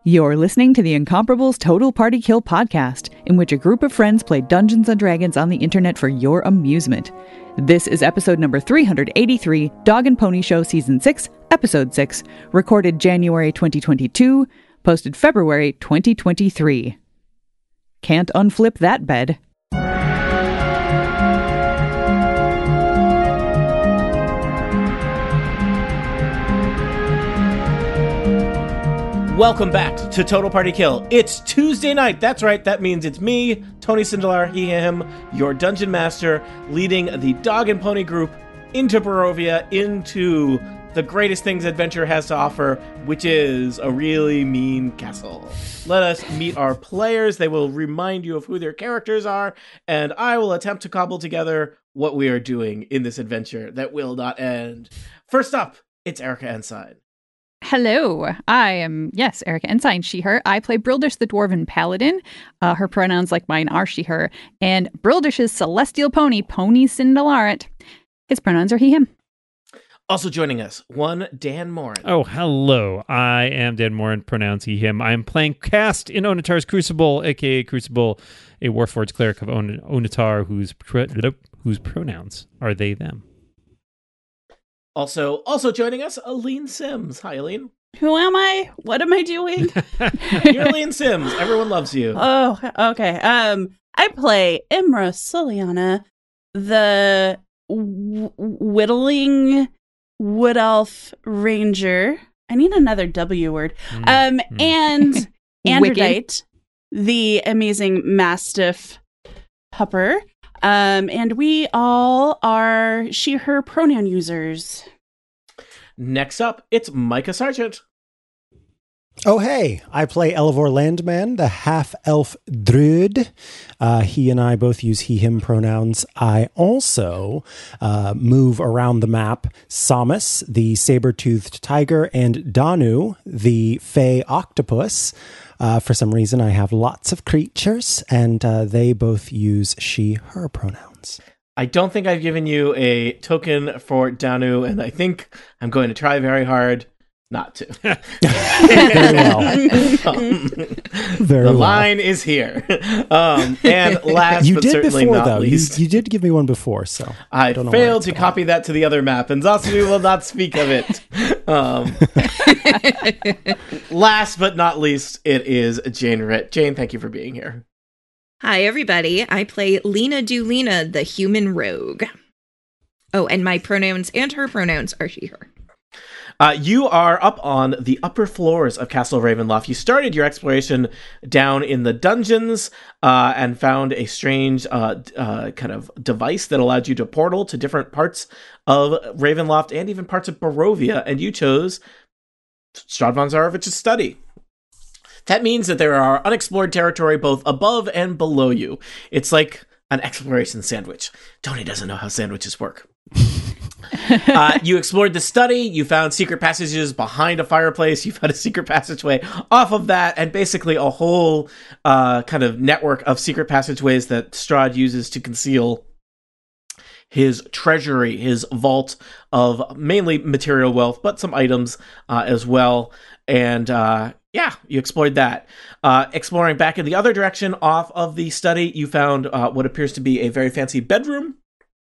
You're listening to the Incomparables Total Party Kill podcast, in which a group of friends play Dungeons & Dragons on the internet for your amusement. This is episode number 383, Dog and Pony Show Season 6, Episode 6, recorded January 2022, posted February 2023. Can't unflip that bed. Welcome back to Total Party Kill. It's Tuesday night. That's right. That means it's me, Tony Sindelar, he, him, your dungeon master, leading the Dog and Pony group into Barovia, into the greatest things adventure has to offer, which is a really mean castle. Let us meet our players. They will remind you of who their characters are, and I will attempt to cobble together what we are doing in this adventure that will not end. First up, it's Erica Ensign. Hello, I am, Erica Ensign, she, her. I play Brildish the Dwarven Paladin. Her pronouns, like mine, are she, her. And Brildish's celestial pony, Pony Sindelarant. His pronouns are he, him. Also joining us, one Dan Morin. Oh, hello. I am Dan Morin, pronouns he, him. I am playing Cast in Onatar's Crucible, a.k.a. Crucible, a Warforged cleric of Onatar whose pronouns are they, them. Also joining us, Aline Sims. Hi, Aline. Who am I? What am I doing? You're Aline Sims. Everyone loves you. Oh, okay. I play Imra Suliana, the whittling wood elf ranger. I need another W word. And Androdite, the amazing mastiff pupper. And we all are she, her pronoun users. Next up, it's Micah Sargent. Oh, hey, I play Elevor Landman, the half-elf druid. He and I both use he, him pronouns. I also move around the map Samus, the saber-toothed tiger, and Danu, the fey octopus. For some reason, I have lots of creatures, and they both use she, her pronouns. I don't think I've given you a token for Danu, and I think I'm going to try very hard not to. Very well. The line is here. And last you but did certainly before, not though. least. You did give me one before, so I failed to copy that to the other map, and thus we will not speak of it. Last but not least, it is Jane Ritt. Jane, thank you for being here. Hi, everybody. I play Lena Dulina, the human rogue. Oh, and my pronouns and her pronouns are she, her. You are up on the upper floors of Castle Ravenloft. You started your exploration down in the dungeons and found a strange kind of device that allowed you to portal to different parts of Ravenloft and even parts of Barovia, and you chose Strahd Zarovich's study. That means that there are unexplored territory both above and below you. It's like an exploration sandwich. Tony doesn't know how sandwiches work. You explored the study, you found secret passages behind a fireplace, you found a secret passageway off of that, and basically a whole kind of network of secret passageways that Strahd uses to conceal his treasury, his vault of mainly material wealth, but some items as well. And you explored that. Exploring back in the other direction off of the study, you found what appears to be a very fancy bedroom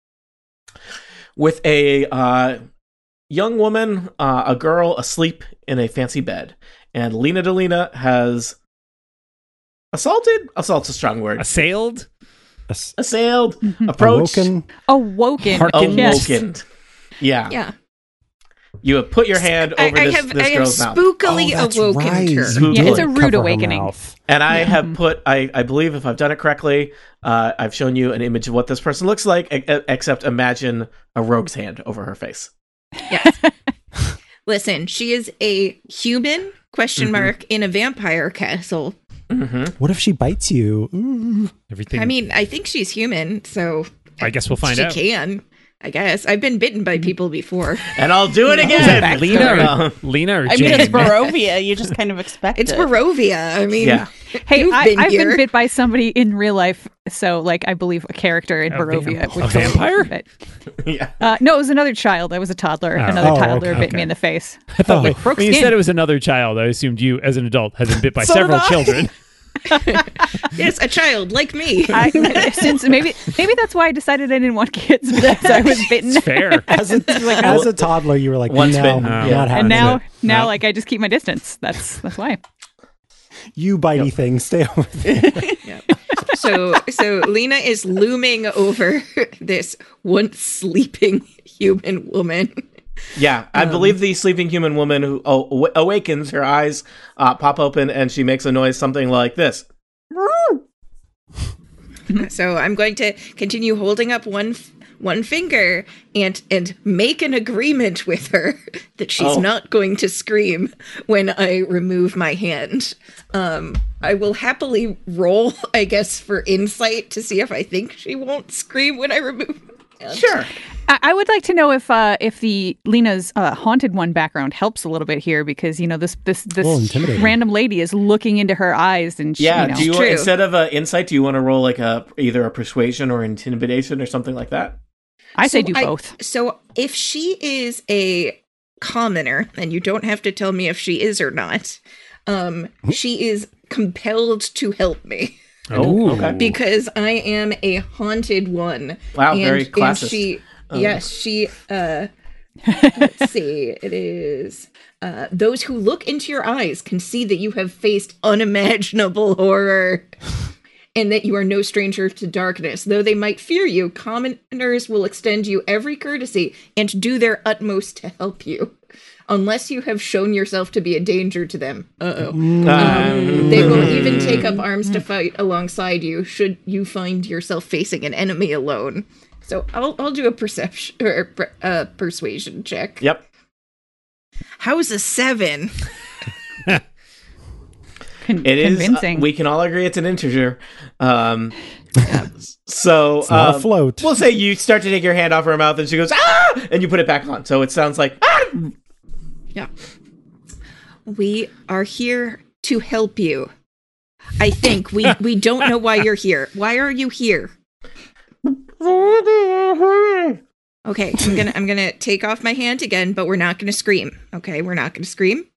with a young woman, a girl asleep in a fancy bed. And Lena Delina has assaulted? Assault's a strong word. Assailed? Assailed. Approached. Awoken. Awoken. Yeah. Yeah. You have put your hand over this girl's mouth. I have spookily awoken her. Yeah, it's a rude awakening. And I have put, I believe if I've done it correctly, I've shown you an image of what this person looks like, except imagine a rogue's hand over her face. Yes. Listen, she is a human, question mark, in a vampire castle. Mm-hmm. What if she bites you? Ooh. Everything. I mean, I think she's human, so I guess we'll find out. She can. I guess. I've been bitten by people before. And I'll do it again. Lena or Jane? I mean, it's Barovia. You just kind of expect It's Barovia. I mean... Yeah. Hey, You've I've here. been bit by somebody in real life, so like I believe a character in Barovia. A vampire? Yeah. No, it was another child. I was a toddler. Oh. Another Oh, toddler okay. bit me in the face. I thought With broke when you skin. said it was another child, I assumed you, as an adult, had been bit by So did several I. children. Yes, a child like me. Since maybe that's why I decided I didn't want kids because I was bitten. It's fair. As a toddler, you were like, Once no, bitten, not yeah. having And now it. No. like I just keep my distance. That's why. You bitey thing, stay over there. So Lena is looming over this once sleeping human woman. Yeah, I believe the sleeping human woman who awakens, her eyes pop open, and she makes a noise something like this. So I'm going to continue holding up one finger and make an agreement with her that she's not going to scream when I remove my hand. I will happily roll, I guess, for insight to see if I think she won't scream when I remove my hand. Sure. I would like to know if the Lena's haunted one background helps a little bit here because this intimidating. random lady is looking into her eyes and she, Yeah, do you True. instead of insight, do you want to roll like either a persuasion or intimidation or something like that? I say So do both. So if she is a commoner, and you don't have to tell me if she is or not, she is compelled to help me. Oh, okay. Because I am a haunted one. Wow, very And classist. she, yes, she, let's see, it is, those who look into your eyes can see that you have faced unimaginable horror and that you are no stranger to darkness. Though they might fear you, commoners will extend you every courtesy and do their utmost to help you. Unless you have shown yourself to be a danger to them. They will even take up arms to fight alongside you should you find yourself facing an enemy alone. So I'll do a perception or persuasion check. Yep. How's a 7? It is. Convincing. We can all agree it's an integer. So It's not a float. We'll say you start to take your hand off her mouth, and she goes ah, and you put it back on. So it sounds like ah! Yeah. We are here to help you. I think we don't know why you're here. Why are you here? Okay, I'm gonna take off my hand again, but we're not gonna scream. Okay, we're not gonna scream.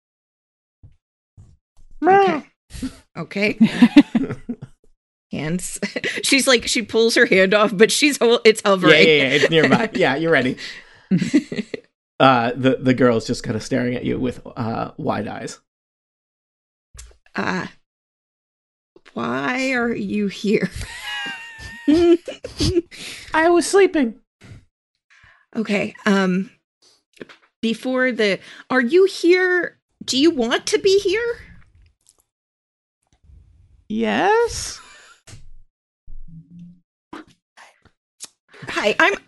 Okay. Hands. She's like she pulls her hand off, but it's hovering. Yeah, it's nearby. Yeah, you're ready. The girl's just kind of staring at you with wide eyes. Why are you here? I was sleeping. Okay. Are you here? Do you want to be here? Yes. Hi, I'm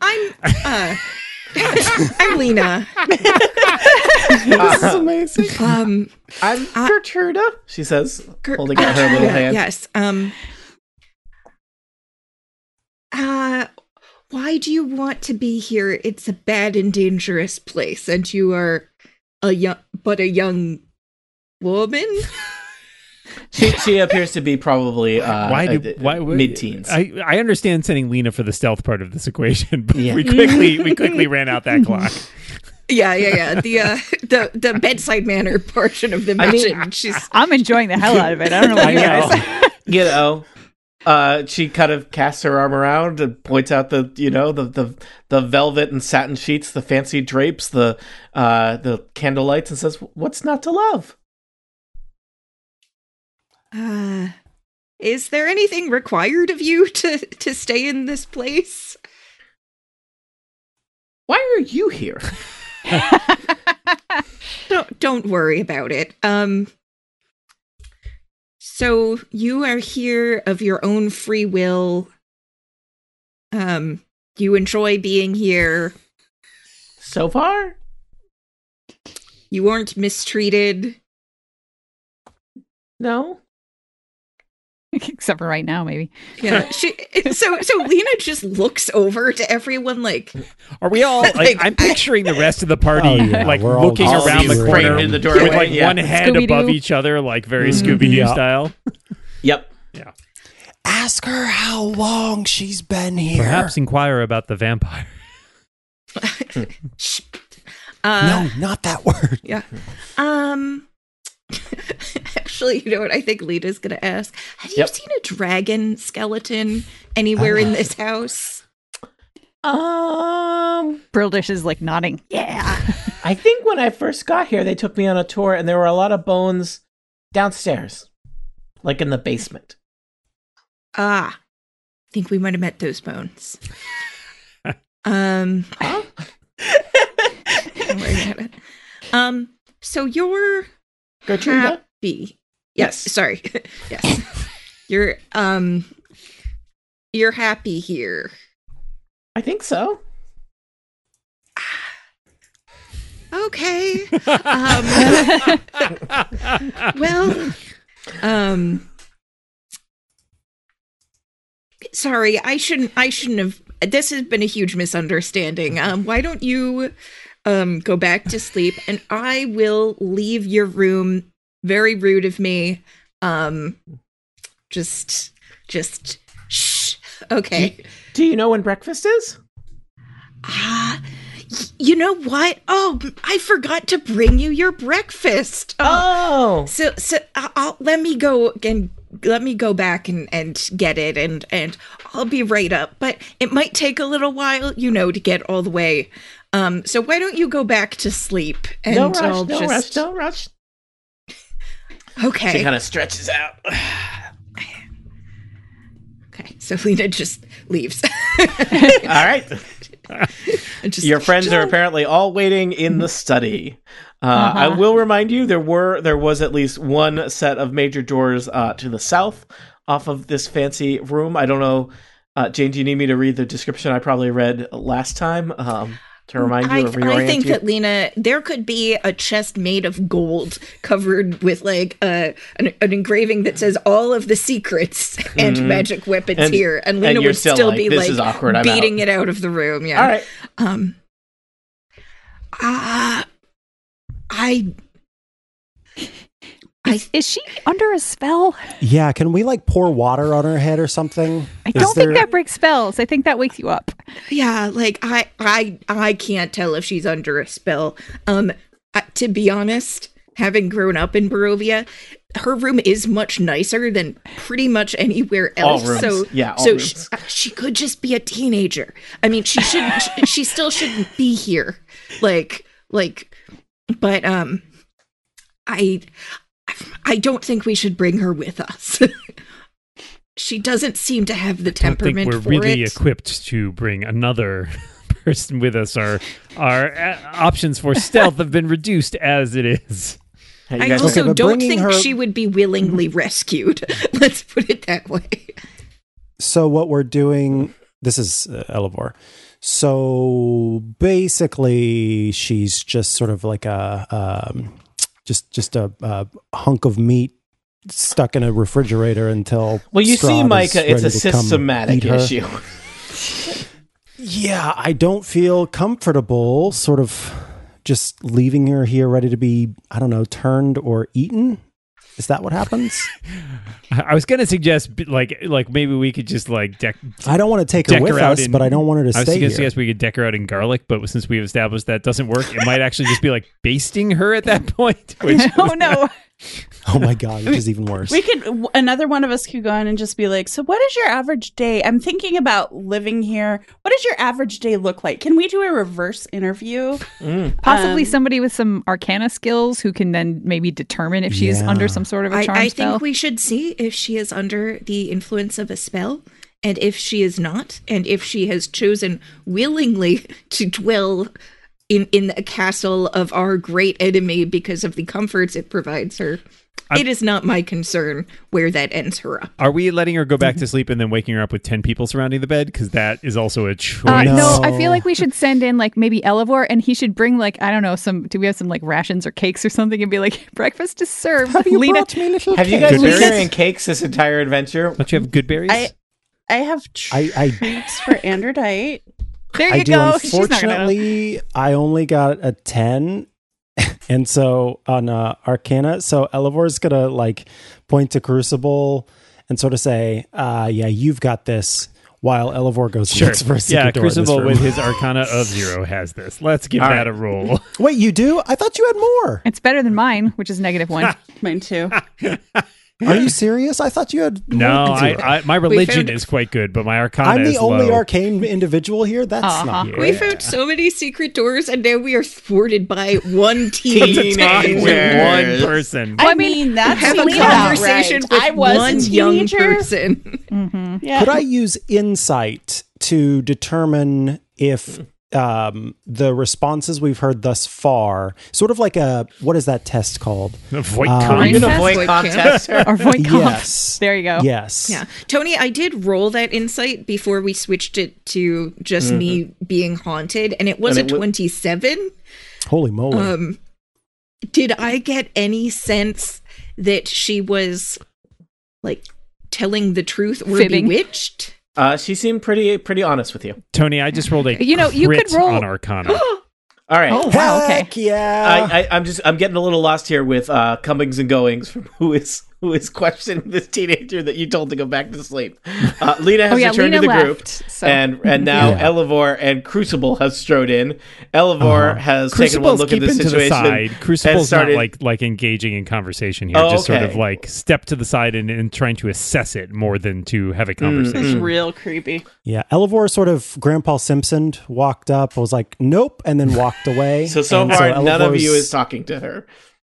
Lena. This is amazing. I'm Gertruda, she says, holding out her little hand. Yes. Why do you want to be here? It's a bad and dangerous place, and you are a young woman. She appears to be probably why mid-teens. I understand sending Lena for the stealth part of this equation, but Yeah. we quickly ran out that clock. Yeah. The bedside manner portion of the mission. I'm enjoying the hell out of it. I don't know about you guys. You know, she kind of casts her arm around and points out the velvet and satin sheets, the fancy drapes, the candlelights, and says, "What's not to love?" Is there anything required of you to stay in this place? Why are you here? Don't worry about it. So you are here of your own free will. You enjoy being here. So far? You weren't mistreated. No. Except for right now, maybe. Yeah. So Lena just looks over to everyone like, Are we all like? I'm picturing the rest of the party Oh, yeah, like we're all looking just around the framed corner in the doorway, with like yeah. one head Scooby-Doo. above each other, like very Scooby-Doo Yeah. style. Yep. Yeah. Ask her how long she's been here. Perhaps inquire about the vampire. Shh. No, not that word. Yeah. Actually, you know what I think Lita's going to ask? Have you seen a dragon skeleton anywhere in this house? Brildish is like nodding. Yeah. I think when I first got here, they took me on a tour, and there were a lot of bones downstairs, like in the basement. I think we might have met those bones. Huh? So you're Gertrude? happy. Yes. Sorry. Yes. You're happy here. I think so. Okay. Well, sorry, I shouldn't have. This has been a huge misunderstanding. Why don't you go back to sleep, and I will leave your room. Very rude of me. Just shh. Okay. Do you know when breakfast is? You know what? Oh, I forgot to bring you your breakfast. Oh. So let me go back and get it, and I'll be right up. But it might take a little while, to get all the way. So why don't you go back to sleep? And Don't rush. Okay. She kind of stretches out. Okay, so Lena just leaves. All right. Your friends are apparently all waiting in the study. I will remind you, there was at least one set of major doors to the south off of this fancy room. I don't know, Jane, do you need me to read the description I probably read last time? To remind you or reorient I think you? that, Lena, there could be a chest made of gold covered with like an engraving that says all of the secrets and magic weapons here. And Lena would still be this is awkward, beating it out of the room. Yeah. All right. Is she under a spell? Yeah, can we pour water on her head or something? I don't think that breaks spells. I think that wakes you up. Yeah, I can't tell if she's under a spell. To be honest, having grown up in Barovia, her room is much nicer than pretty much anywhere else. All rooms. All rooms. She could just be a teenager. I mean, she shouldn't. She still shouldn't be here. But I don't think we should bring her with us. She doesn't seem to have the temperament I don't think we're really equipped to bring another person with us. Our options for stealth have been reduced as it is. I also don't think she would be willingly rescued. Let's put it that way. So what we're doing, this is Elevor. So basically, she's just sort of like just a hunk of meat stuck in a refrigerator until. Well, you see, Micah, it's a systematic issue. Yeah, I don't feel comfortable sort of just leaving her here ready to be, I don't know, turned or eaten. Is that what happens? I was going to suggest like maybe we could just I don't want to take her with us, but I don't want her to stay here. I was going to suggest we could deck her out in garlic, but since we've established that doesn't work, it might actually just be basting her at that point. Oh no. Oh my God, which is even worse. We could, another one of us could go in and just be like, so what is your average day? I'm thinking about living here. What does your average day look like? Can we do a reverse interview? Possibly somebody with some arcana skills who can then maybe determine if she's under some sort of a charm spell. I think we should see if she is under the influence of a spell, and if she is not, and if she has chosen willingly to dwell in a castle of our great enemy because of the comforts it provides her. It is not my concern where that ends her up. Are we letting her go back to sleep and then waking her up with 10 people surrounding the bed? Because that is also a choice. No, I feel like we should send in maybe Elevor, and he should bring I don't know, do we have some rations or cakes or something, and be like, breakfast is served. Have you brought me little Have you guys been carrying cakes this entire adventure? Don't you have good berries? I have treats for Androdite. There you go. Unfortunately, I only got a 10. And so on Arcana, so Elevor's gonna point to Crucible and sort of say, yeah, you've got this, while Elevor goes Sure. looks for a secret door in this Crucible room. with his Arcana of 0 has this. Let's give All that right. a roll. Wait, you do? I thought you had more. It's better than mine, which is -1. Mine too. Are you serious? I thought you had more No, than zero. my religion found- is quite good, but my Arcana I'm the is only low. arcane individual here. That's not Yeah. We found so many secret doors, and now we are thwarted by one Teenagers. teenager. with one person. I mean, that's Have a seems about conversation right. with I was one a young teenager. person. Yeah. Could I use insight to determine if the responses we've heard thus far, sort of like what is that test called? The Voight Um, Are you Contest? gonna avoid Voight contest? Or Voight Comp. Yes. There you go. Yes. Yeah. Tony, I did roll that insight before we switched it to just me being haunted, and it was And a it wa- 27. Holy moly. Did I get any sense that she was like telling the truth or Fibbing. bewitched? She seemed pretty honest with you. Tony, I just rolled a You know, you crit could roll- on Arcana. All right. Oh, wow, okay. Heck yeah. I'm getting a little lost here with comings and goings from who is questioning this teenager that you told to go back to sleep. Lena has returned Lena to the left, group, so- and now Yeah. Elevor and Crucible have strode in. Elevor has taken one Crucible's look at the keeping to the situation. side. and Crucible's started, not like engaging in conversation here. Oh, just sort okay. of like step to the side and trying to assess it more than to have a conversation. It's real creepy. Yeah. Elevor sort of Grandpa Simpson walked up, was like, nope, and then walked away. so And far, none of Elevor's you is talking to her.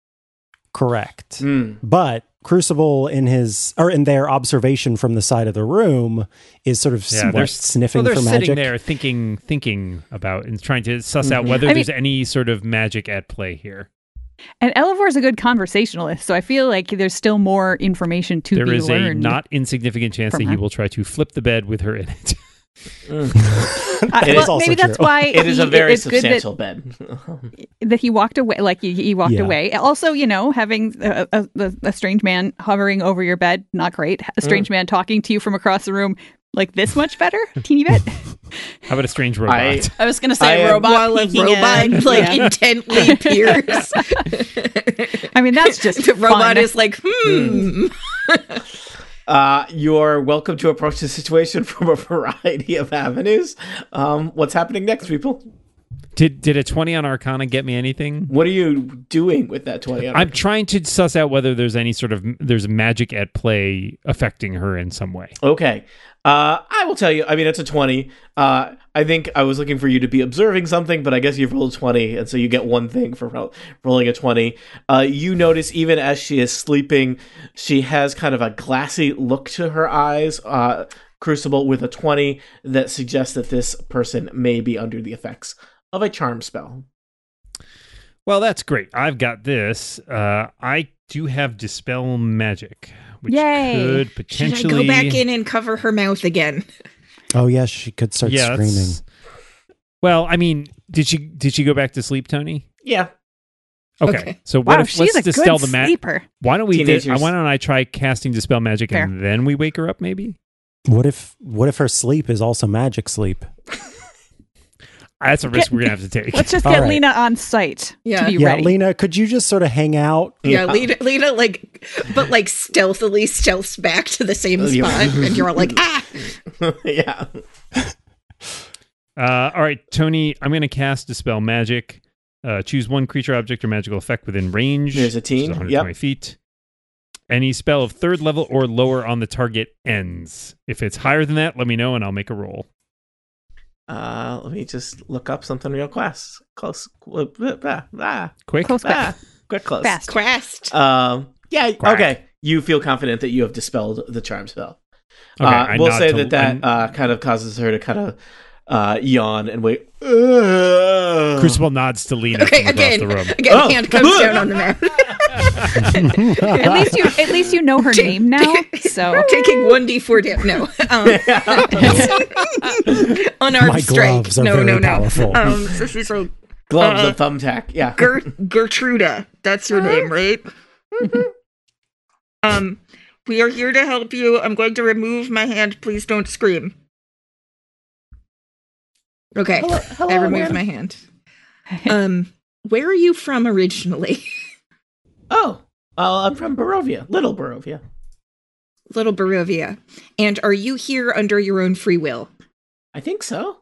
correct. Mm. But Crucible in their observation from the side of the room is sort of they're sniffing they're for sitting magic. there thinking about and trying to suss out Mhm. whether I there's mean- any sort of magic at play here. And Elevor's a good conversationalist, so I feel like there's still more information to There be is learned. a not insignificant chance from that he her. will try to flip the bed with her in it. It is well, maybe that's why It is a very it's good substantial bed. that he walked away. Like he walked Yeah. away. Also, having a strange man hovering over your bed, not great. A strange man talking to you from across the room, like this much better, teeny bit. How about a strange robot? I was going to I say am- robot While a peeking robot in. like Yeah. intently peers. I mean, that's just The robot fun. is like, You're welcome to approach the situation from a variety of avenues. What's happening next, people? Did a 20 on Arcana get me anything? What are you doing with that 20? I'm trying to suss out whether there's any sort of there's magic at play affecting her in some way. Okay. I will tell you, I mean, it's a 20. I think I was looking for you to be observing something, but I guess you've rolled 20, and so you get one thing for rolling a 20. You notice even as she is sleeping, she has kind of a glassy look to her eyes, Crucible, with a 20 that suggests that this person may be under the effects of a charm spell. Well, that's great. I've got this. I do have Dispel Magic, which Yay. could should potentially I go back in and cover her mouth again? Oh yes, she could start screaming. that's- Well, I mean, did she go back to sleep, Tony? Yeah. Okay. So what Wow, if she's let's a dispel good the magic? sleeper. Why don't we? Teenagers. Why don't I try casting Dispel Magic Fair. and then we wake her up? Maybe What if her sleep is also magic sleep? that's a risk we're gonna have to take. Let's just All get right. Lena on site Yeah. to be Yeah, ready. Lena, could you just sort of hang out? Yeah, Lena, like, but like stealthily stealths back to the same Yeah. spot, and you're like, ah! Yeah. All right, Tony, I'm going to cast Dispel Magic. Choose one creature, object, or magical effect within range. There's a teen, which is 120 feet. Any spell of third level or lower on the target ends. If it's higher than that, let me know and I'll make a roll. Let me just look up something real close. Close. Quick. Close back. Quick close. Fast. Quest. Yeah, Quack. okay. You feel confident that you have dispelled the charm spell. Okay, I We'll nod say to- that kind of causes her to kind of yawn and wait. Crucible nods to Lena Okay, from across again, the room. Oh. hand comes down on the map. At least you know her name now. So Taking 1d4 down. No. Unarmed My strike. gloves are No, very no, no. powerful. So she's like, Gloves of thumbtack. Yeah. Gertruda. That's your name, right? We are here to help you. I'm going to remove my hand. Please don't scream. Okay. Hello, I removed man. my hand. Where are you from originally? Oh, I'm from Barovia. Little Barovia. Little Barovia. And are you here under your own free will? I think so.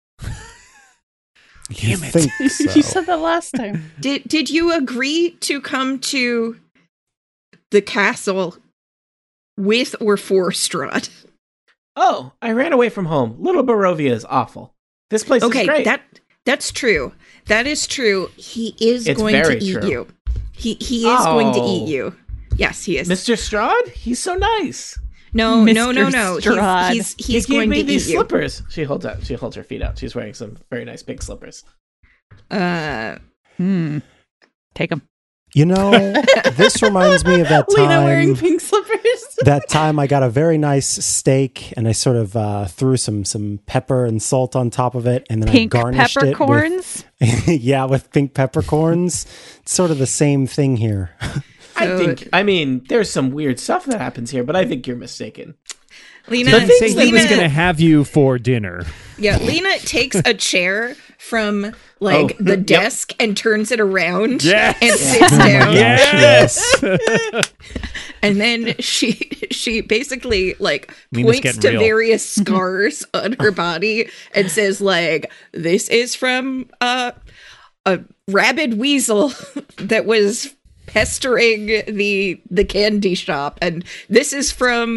You think so? You said that last time. Did you agree to come to the castle with or for Strahd? Oh, I ran away from home. Little Barovia is awful. This place is great. That's true. That is true. He is It's going to very eat true. you. He is going to eat Oh. you. Yes, he is. Mr. Strahd? He's so nice. No. Mr. Strahd. He's He going gave to me these eat you. slippers. She holds her feet out. She's wearing some very nice big slippers. Take them. You know, this reminds me of that Lena wearing time. pink slippers. That time I got a very nice steak, and I sort of threw some pepper and salt on top of it, and then Pink I garnished it peppercorns. with pink peppercorns. It's sort of the same thing here. I mean, there's some weird stuff that happens here, but I think you're mistaken. Lena, Didn't say he was Lena- going to have you for dinner. Yeah, Lena takes a chair from the yep. desk and turns it around Yes! and sits down. Yes. And then she basically Lena's points getting to real. various scars on her body and says this is from a rabid weasel that was pestering the candy shop, and this is from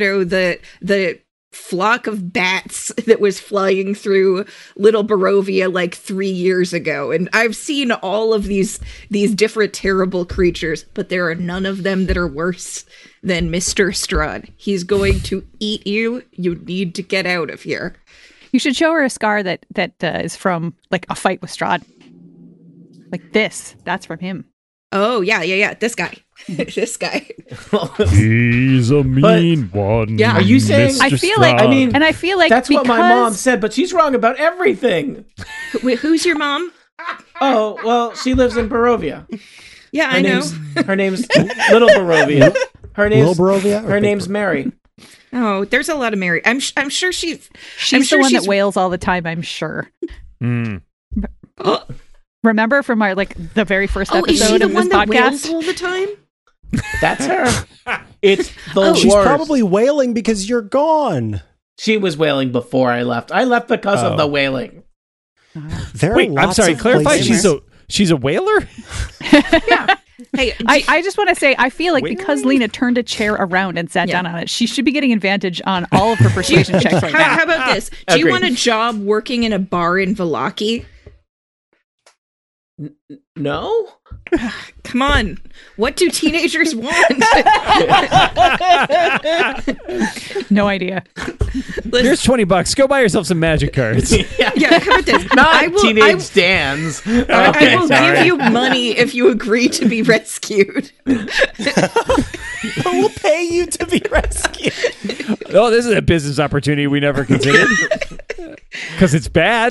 the flock of bats that was flying through Little Barovia 3 years ago. And I've seen all of these different terrible creatures, but there are none of them that are worse than Mr. Strahd. He's going to eat you. You need to get out of here. You should show her a scar that is from a fight with Strahd. Like this. That's from him. Oh, yeah. This guy. This guy. He's a mean one. Yeah. Are you saying- Mr. I feel like, I mean, and I feel like That's what my because- mom said, but she's wrong about everything. Wait, who's your mom? Oh, well, she lives in Barovia. Yeah, Her I know. name's Little Barovia. Her name's Little Barovia or Her Big name's Barovia? Mary. Oh, there's a lot of Mary. I'm sure she's She's the one that wails all the time, I'm sure. Mm. Remember from our the very first Oh, episode is she the of one this that wails podcast? all the time? That's her. It's the worst. She's probably wailing because you're gone. She was wailing before I left. I left because of Oh. the wailing. There are Wait, I'm lots sorry. of Clarify. places- She's a whaler. Hey, I just want to say, I feel like Wait. because Lena turned a chair around and sat Yeah. down on it, she should be getting advantage on all of her persuasion checks right now. how about this? Do you Agreed. want a job working in a bar in Vallaki? No? Come on. What do teenagers want? No idea. Here's $20. Go buy yourself some magic cards. Yeah, how about this? Not I will, teenage Dan's. I Okay, will sorry. give you money if you agree to be rescued. We'll pay you to be rescued. Oh, this is a business opportunity we never considered. Because it's bad.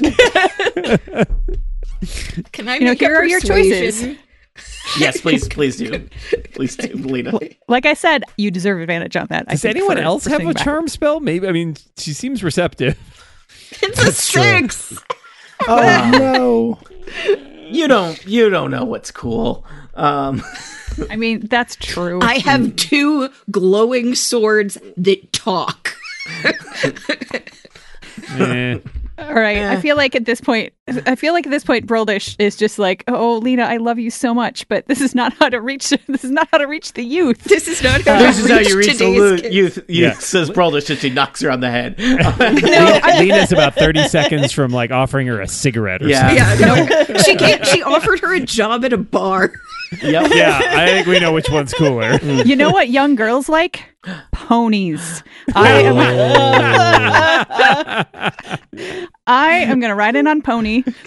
Can I You know, make a here are your persuasion? Yes, please do. Please do, Lena. Like I said, you deserve advantage on that. I Does think, anyone for else have sitting a back. charm spell? Maybe. I mean, she seems receptive. It's a 6. Oh no. You don't know what's cool. I mean, that's true. I have 2 glowing swords that talk. Eh. All right. I feel like at this point, Brildish is just like, oh, Lena, I love you so much, but this is not how to reach. This is not how to reach the youth. This is not how This is how you reach the today's kids. youth, Yeah. says Broldish as she knocks her on the head. Lena's about 30 seconds from offering her a cigarette or Yeah. something. Yeah, no, she offered her a job at a bar. Yep. Yeah, I think we know which one's cooler. You know what young girls like? Ponies. I am going to ride in on Pony, who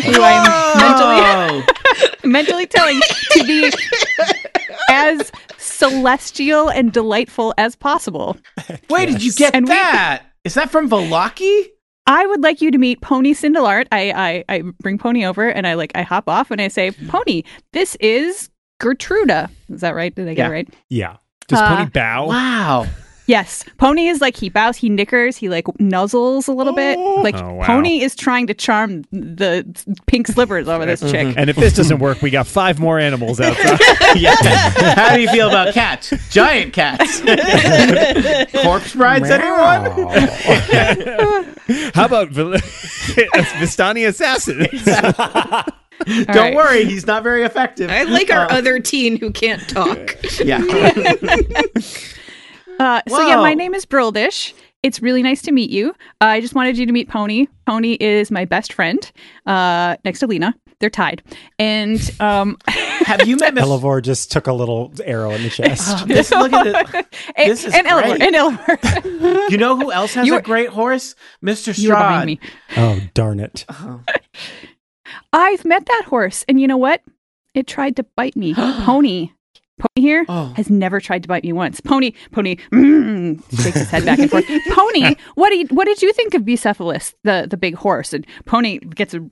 I'm mentally telling to be as celestial and delightful as possible. Where did you get And we- that? Is that from Vallaki? I would like you to meet Pony Cindelart. I bring Pony over and I hop off and I say, Pony, this is Gertruda. Is that right? Did I get it right? Yeah. Does Pony bow? Wow. Yes, Pony is like, he bows, he nickers, he like nuzzles a little bit. Like Oh, wow. Pony is trying to charm the pink slippers over this chick. And if this doesn't work, we got 5 more animals outside. Yeah. How do you feel about cats? Giant cats. Corpse brides, anyone? How about Vistani Assassin? Don't right. worry, he's not very effective. I like our other teen who can't talk. Yeah. So yeah, Whoa. my name is Brildish. It's really nice to meet you. I just wanted you to meet Pony. Pony is my best friend, next to Lena. They're tied. And Have you met Miss? Elevor just took a little arrow in the chest. Look at it. This is Elevor, great. and Elevor. You know who else has a great horse? Mr. You're behind Strahd. me. Oh, darn it. I've met that horse, and you know what? It tried to bite me. Pony here has never tried to bite me once. Pony, shakes his head back and forth. Pony, what did you think of Bucephalus, the big horse? And Pony gets a.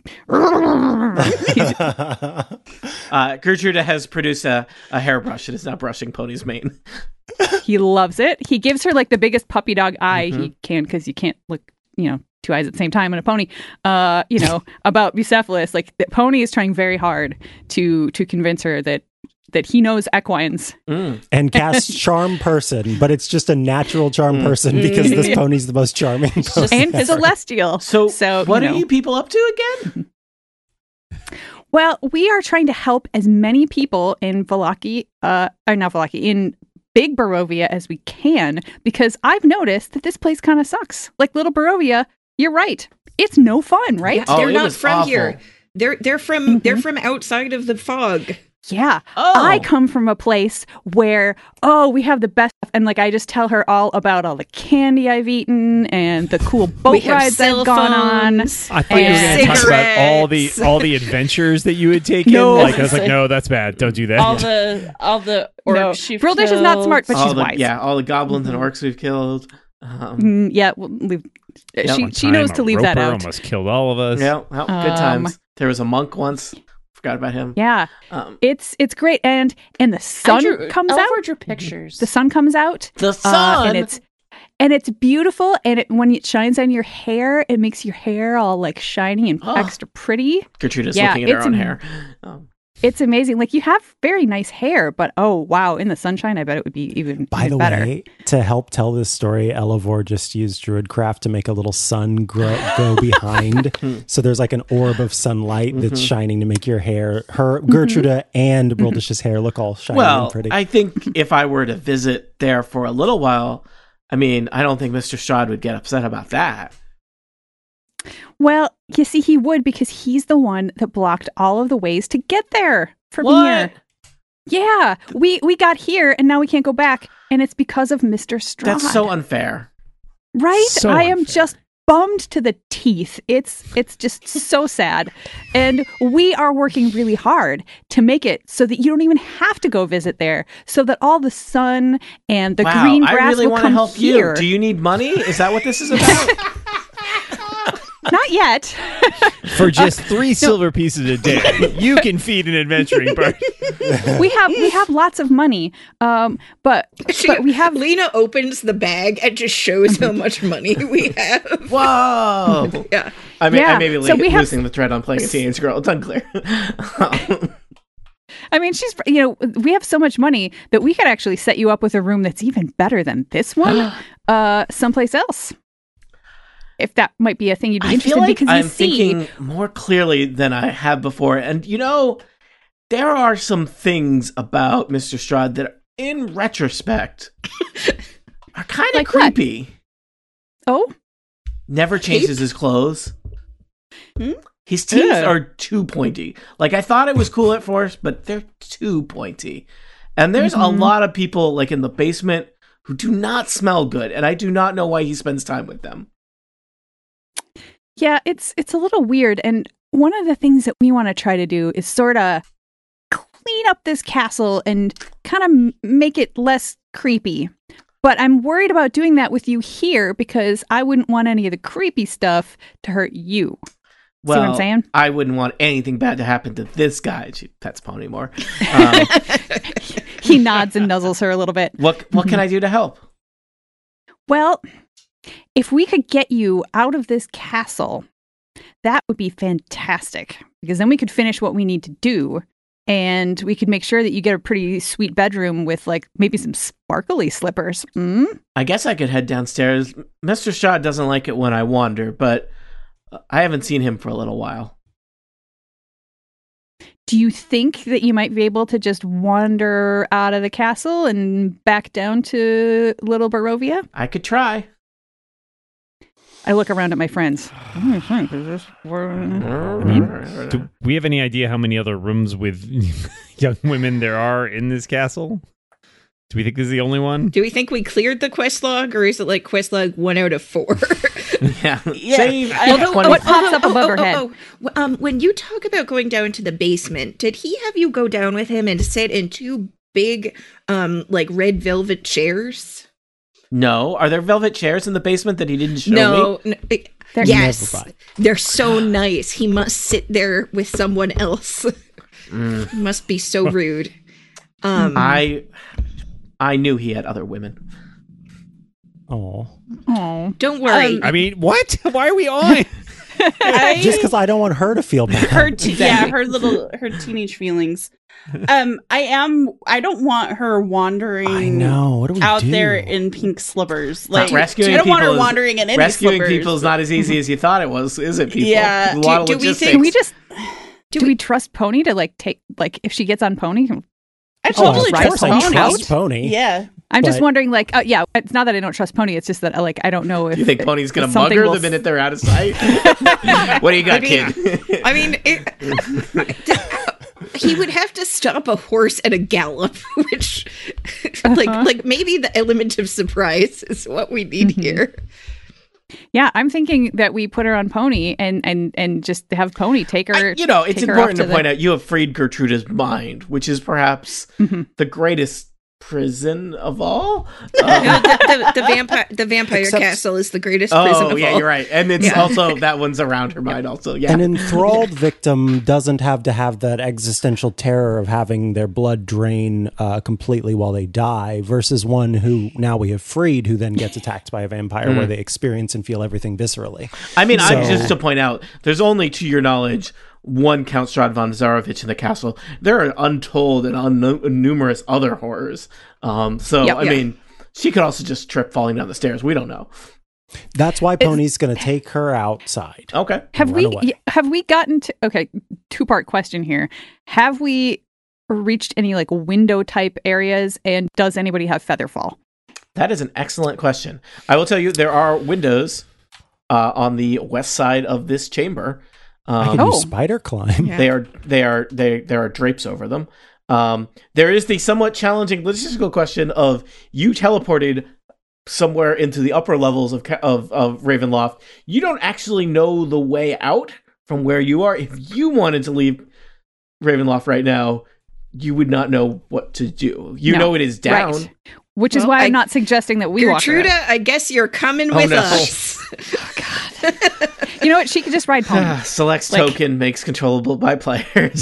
Gertrude has produced a hairbrush and is now brushing Pony's mane. He loves it. He gives her like the biggest puppy dog eye he can, because you can't look, 2 eyes at the same time in a pony. About Bucephalus, like the Pony is trying very hard to convince her that he knows equines. And casts charm person, but it's just a natural charm person because this pony's the most charming pony. And celestial. So what you are know. you people up to again? Well, we are trying to help as many people in in Big Barovia as we can, because I've noticed that this place kind of sucks. Like Little Barovia, you're right. It's no fun, right? Oh, They're it not was from awful. here. They're from outside of the fog. Yeah. Oh. I come from a place where, we have the best stuff. And like, I just tell her all about all the candy I've eaten and the cool boat We have rides cell I've gone on. phones. I thought you were going to talk about Cigarettes. all the adventures that you had taken. No. Like I was like, no, that's bad. Don't do that. all the No. orcs you've Brildish is not smart, but all she's the, wise. Yeah, all the goblins and orcs we've killed. Yeah, we'll leave. One She knows time to a leave that roper out. Almost killed all of us. Yeah, well, good times. There was a monk once. Forgot about him. Yeah, Um, it's great, and the sun comes out. Elevor drew pictures. The sun comes out. The sun. And it's beautiful, and when it shines on your hair, it makes your hair all like shiny and extra pretty. Gertrude is Yeah, looking at her it's own hair. It's amazing. Like, you have very nice hair, but oh wow, in the sunshine, I bet it would be even By the better. way, to help tell this story, Elevor just used Druidcraft to make a little sun go behind. So there's like an orb of sunlight that's shining to make your hair, Gertrude and Brildish's hair look all shiny Well, and pretty. I think if I were to visit there for a little while, I mean, I don't think Mr. Strahd would get upset about that. Well, you see, he would, because he's the one that blocked all of the ways to get there from What? here. Yeah, we got here, and now we can't go back, and it's because of Mr. Strahd. That's so unfair. Right? So I am unfair. just bummed to the teeth. It's just so sad. And we are working really hard to make it so that you don't even have to go visit there, so that all the sun and the Wow, green grass I really will want to come help here. you. Do you need money? Is that what this is about? Not yet. For just 3 silver pieces a day, you can feed an adventuring party. we have lots of money. But we have Lena opens the bag and just shows how much money we have. Whoa. Yeah. I mean, Yeah, I may be so we have- losing the thread on playing a teenage girl. It's unclear. I mean, she's, we have so much money that we could actually set you up with a room that's even better than this one, someplace else. If that might be a thing you'd be I interested feel in, like because I'm you see, thinking more clearly than I have before. And, there are some things about Mr. Strahd that, in retrospect, are kind of Like what? creepy. oh, Never changes his clothes. His teeth are too pointy. Like, I thought it was cool at first, but they're too pointy. And there's a lot of people, like, in the basement who do not smell good, and I do not know why he spends time with them. yeah, it's a little weird. And one of the things that we want to try to do is sort of clean up this castle and kind of make it less creepy. But I'm worried about doing that with you here, because I wouldn't want any of the creepy stuff to hurt you. Well, See what I'm saying? I wouldn't want anything bad to happen to this guy. She pets Pony more. He nods and nuzzles her a little bit. What can I do to help? Well, if we could get you out of this castle, that would be fantastic. Because then we could finish what we need to do. And we could make sure that you get a pretty sweet bedroom with, like, maybe some sparkly slippers. I guess I could head downstairs. Mr. Shaw doesn't like it when I wander, but I haven't seen him for a little while. Do you think that you might be able to just wander out of the castle and back down to Little Barovia? I could try. I look around at my friends. Do we have any idea how many other rooms with young women there are in this castle? Do we think this is the only one? Do we think we cleared the quest log, or is it like quest log 1 out of 4? Yeah. What pops up above her head? When you talk about going down to the basement, did he have you go down with him and sit in 2 big, like red velvet chairs? No. Are there velvet chairs in the basement that he didn't show me? No. Yes. They're so nice. He must sit there with someone else. Must be so rude. I knew he had other women. Oh, don't worry. I mean, what? Why are we on? just because I don't want her to feel bad. her teenage feelings. I don't want her wandering. I know. What do we out do? there in pink slippers? Like, rescuing I don't want her people wandering in any rescuing slippers. people is not as easy as you thought it was, is it? People, Yeah. a lot of Do we logistics. Can we just... Do we trust Pony to, like, take... Like, if she gets on Pony... I totally of course trust I Pony. trust Pony. Yeah. I'm just But- wondering, like... yeah, it's not that I don't trust Pony. It's just that, like, I don't know if... You think Pony's gonna mug something her will the minute they're out of sight? What do you got, kid? I mean, he would have to stop a horse at a gallop, which, like maybe the element of surprise is what we need here. Yeah, I'm thinking that we put her on Pony and just have Pony take her... It's take her important off to point out you have freed Gertruda's mind, which is perhaps the greatest prison of all. The vampire Except- castle is the greatest prison of all. You're right. And it's also, that one's around her mind also. Yeah. An enthralled victim doesn't have to have that existential terror of having their blood drain completely while they die, versus one who now we have freed, who then gets attacked by a vampire, where they experience and feel everything viscerally. I mean, So- just to point out, there's only, to your knowledge, one Count Stradvan Zarovich in the castle. There are untold and numerous other horrors. I mean, she could also just trip falling down the stairs. We don't know. That's why Pony's going to take her outside. Okay. Have Run away. we gotten to... Okay, 2-part question here. Have we reached any, like, window type areas, and does anybody have Featherfall? That is an excellent question. I will tell you, there are windows on the west side of this chamber. I can do spider climb. Yeah. There are drapes over them. There is the somewhat challenging logistical question of you teleported somewhere into the upper levels of Ravenloft. You don't actually know the way out from where you are. If you wanted to leave Ravenloft right now, you would not know what to do. You know it is down. Right. Which is why I'm not suggesting that we walk her Gertruda, out. I guess you're coming with no. us. You know what? She could just ride Pony. Selects token makes controllable by players.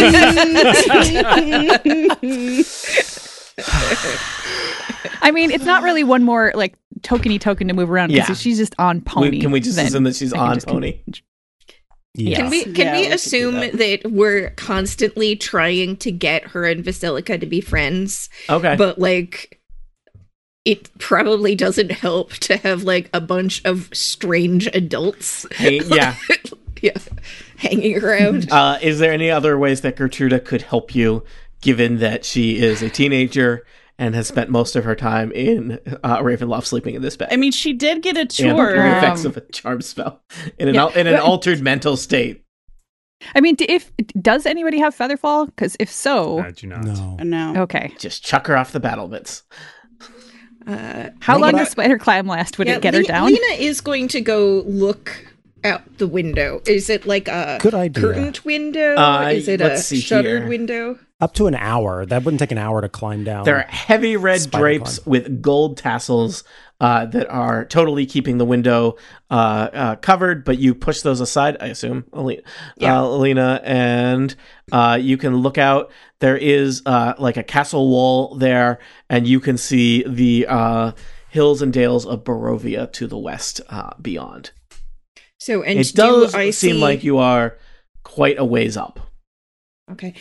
I mean, it's not really one more, like, tokeny token to move around, because Yeah. she's just on Pony. Can we just then assume that she's I can on just Pony? Yeah. Can we we could do assume that we're constantly trying to get her and Basilica to be friends? Okay. But like it probably doesn't help to have like a bunch of strange adults Hey, yeah. hanging around. Is there any other ways that Gertruda could help you, given that she is a teenager and has spent most of her time in Ravenloft sleeping in this bed? I mean, she did get a and tour. the effects of a charm spell in an altered mental state. I mean, does anybody have Featherfall? Because if so... I do not. No. No. Okay. Just chuck her off the battlements. How No, long but does Spider Climb last? Would it get her down? Lena is going to go look out the window. Is it like a Good idea. curtained window? Is it a let's see shuttered here. window? Up to an hour. That wouldn't take an hour to climb down. There are heavy red Spider drapes climb. with gold tassels that are totally keeping the window covered, but you push those aside, I assume, Alina, and you can look out. There is like a castle wall there, and you can see the hills and dales of Barovia to the west beyond. So, and It does do I seem see... like you are quite a ways up. Okay.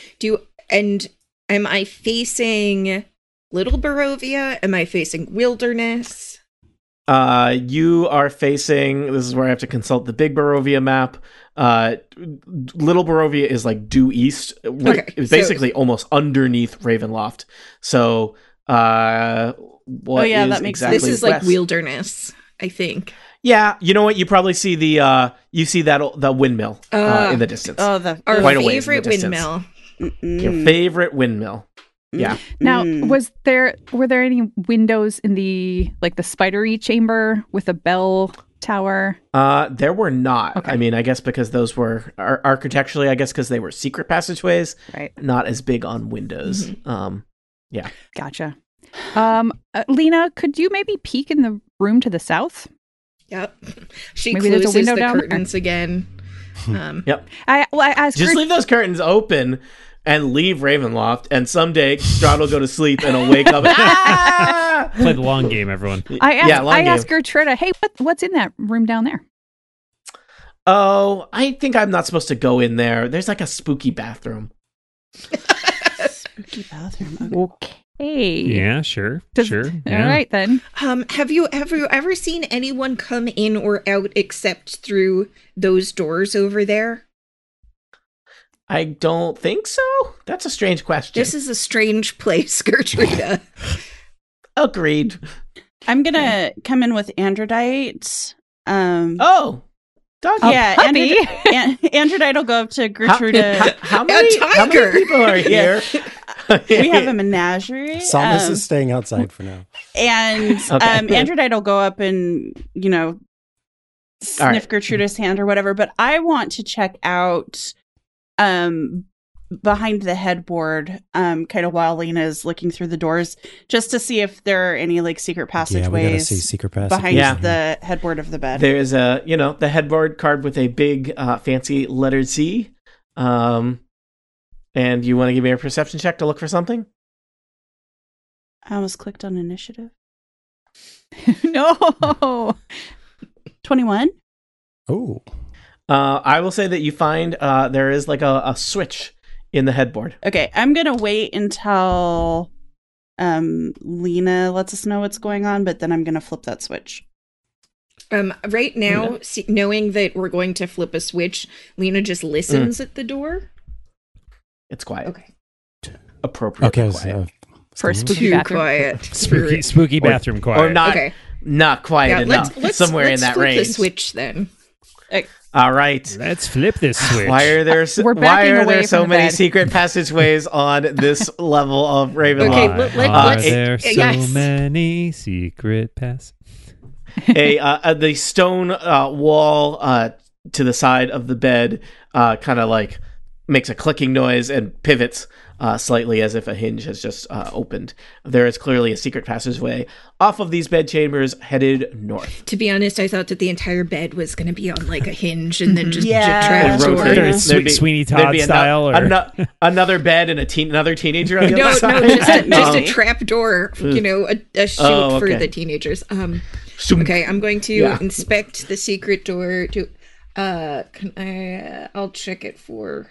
Am I facing Little Barovia? Am I facing Wilderness? You are facing, this is where I have to consult the big Barovia map. Little Barovia is like due east. Okay, It's basically almost underneath Ravenloft. So, what yeah, is that makes exactly This is like west? Wilderness, I think. Yeah, you know what? You probably see the windmill in the distance. Oh, the Our Quite a ways in the favorite distance. windmill. Your favorite windmill. Yeah. Now, were there any windows in the spidery chamber with a bell tower? There were not. Okay. I mean, I guess because those were architecturally, I guess because they were secret passageways, Right. not as big on windows. Yeah. Gotcha. Lena, could you maybe peek in the room to the south? Yep. She Maybe there's a closes window the down there. curtains again. Yep. I asked Just her. leave those curtains open and leave Ravenloft, and someday Strahd will go to sleep and he'll wake up. Ah! Play the long game, everyone. I long asked game. Gertruda, hey, what's in that room down there? Oh, I think I'm not supposed to go in there. There's like a spooky bathroom. spooky bathroom. Okay. Hey. Yeah, sure. Sure. All Yeah. right then. Have you ever seen anyone come in or out except through those doors over there? I don't think so. That's a strange question. This is a strange place, Gertruda. Agreed. I'm gonna come in with Androdite. Oh, dog. Yeah, puppy. Androdite will go up to Gertruda. How many tiger. people are here? We have a menagerie. Salmus is staying outside for now. And Okay. Androdite will go up and, sniff All right. Gertruda's hand or whatever. But I want to check out behind the headboard, kind of while Lena's looking through the doors, just to see if there are any secret Yeah, we gotta passageways see secret passageways. behind Yeah. the headboard of the bed. There's the headboard card with a big fancy letter Z. And you want to give me a perception check to look for something? I almost clicked on initiative. No. 21. Oh, I will say that you find there is like a switch in the headboard. Okay, I'm gonna wait until Lena lets us know what's going on, but then I'm gonna flip that switch. Right now, knowing that we're going to flip a switch, Lena just listens at the door. It's quiet. Okay. Appropriately okay. quiet. For a spooky Too bathroom. quiet. Spooky bathroom quiet. Or not, Okay. not quiet Yeah, enough. Somewhere in that flip range. the switch then. All right. Let's flip this switch. Why are there We're why backing are away there so from the many bed. secret passageways on this level of Ravenloft? Okay, Why but are let's- there so yes. many secret pass? The stone wall to the side of the bed kind of makes a clicking noise and pivots slightly as if a hinge has just opened. There is clearly a secret passageway off of these bed chambers headed north. To be honest, I thought that the entire bed was going to be on a hinge and then just Yeah. trap And door. rotate. Very There'd be- Sweeney there'd Todd be style, or another bed and another teenager on the No, other side. no, just a Maybe. trap door. A chute Oh, for okay. the teenagers. Shoom. Okay, I'm going to Yeah. inspect the secret door. I'll check it for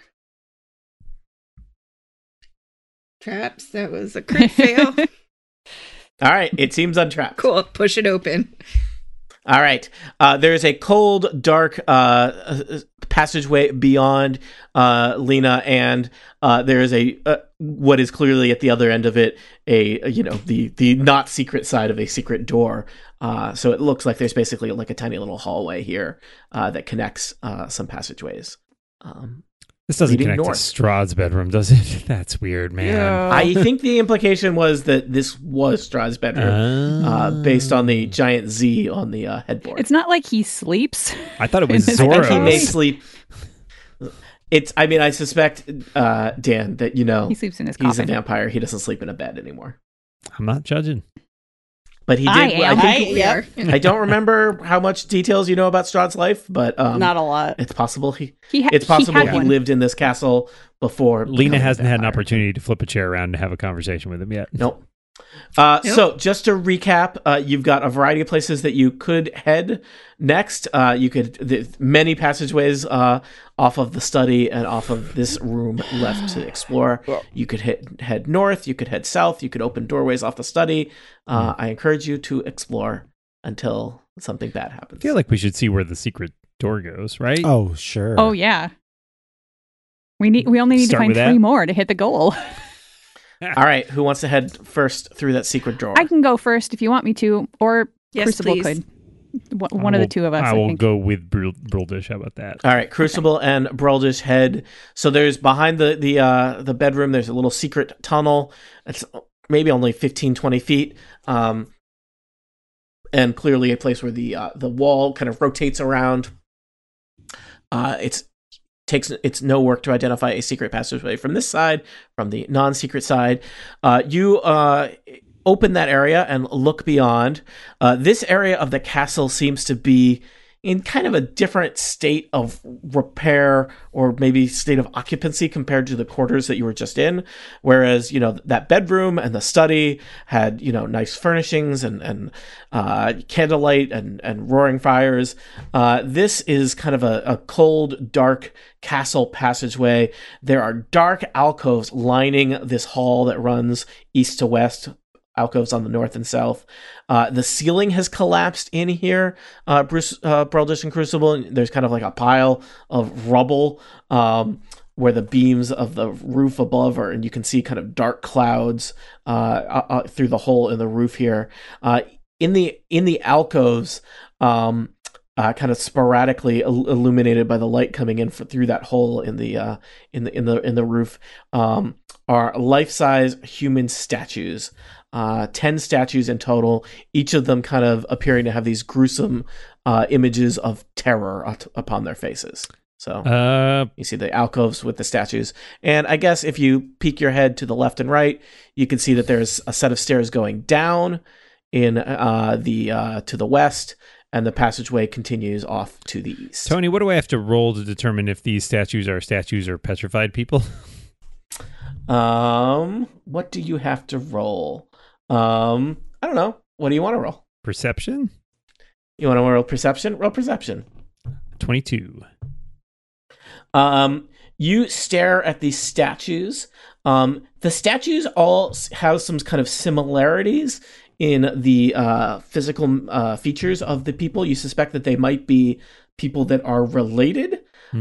traps. That was a crit fail. All right, it seems untrapped. Cool. Push it open. All right. There's a cold, dark passageway beyond Lena, and there is a what is clearly at the other end of it the not secret side of a secret door. So it looks like there's basically like a tiny little hallway here that connects some passageways. this doesn't leading connect north. to Strahd's bedroom, does it? That's weird, man. I think the implication was that this was Strahd's bedroom, based on the giant Z on the headboard. It's not like he sleeps. I thought it was I I think he Zorro. may sleep. I suspect, Dan, that He sleeps in his he's a coffin. vampire. He doesn't sleep in a bed anymore. I'm not judging. But he did. I am. think, We are. I don't remember how much details you know about Strahd's life, but Not a lot. it's possible he He had one. lived in this castle before. Lena becoming a hasn't had an vampire. opportunity to flip a chair around and have a conversation with him yet. Nope. So just to recap, you've got a variety of places that you could head next. Many passageways off of the study and off of this room left to explore. You could head north, you could head south, you could open doorways off the study. I encourage you to explore until something bad happens. I feel like we should see where the secret door goes, right? Oh, sure. Oh yeah. We only need Start to find with that? 3 more to hit the goal. All right, who wants to head first through that secret door? I can go first if you want me to, or Yes, Crucible please. could. One of the two of us. I I will think. go with Bruldish. How about that? All right, Crucible and Broldish head. So there's behind the bedroom, there's a little secret tunnel. It's maybe only 15, 20 feet. And clearly a place where the wall kind of rotates around. It's no work to identify a secret passageway from this side, from the non-secret side. You open that area and look beyond. This area of the castle seems to be in kind of a different state of repair or maybe state of occupancy compared to the quarters that you were just in. Whereas, that bedroom and the study had, nice furnishings and candlelight and roaring fires. This is kind of a cold, dark castle passageway. There are dark alcoves lining this hall that runs east to west, alcoves on the north and south. The ceiling has collapsed in here, Broldish and Crucible. There's kind of like a pile of rubble where the beams of the roof above are, and you can see kind of dark clouds through the hole in the roof here. In the alcoves, kind of sporadically illuminated by the light coming in through that hole in the roof, are life-size human statues. 10 statues in total, each of them kind of appearing to have these gruesome images of terror upon their faces. So you see the alcoves with the statues. And I guess if you peek your head to the left and right, you can see that there's a set of stairs going down in to the west, and the passageway continues off to the east. Tony, what do I have to roll to determine if these statues are petrified people? What do you have to roll? I don't know. What do you want to roll? Perception? You want to roll perception? Roll perception. 22. You stare at these statues. The statues all have some kind of similarities in the physical features of the people. You suspect that they might be people that are related.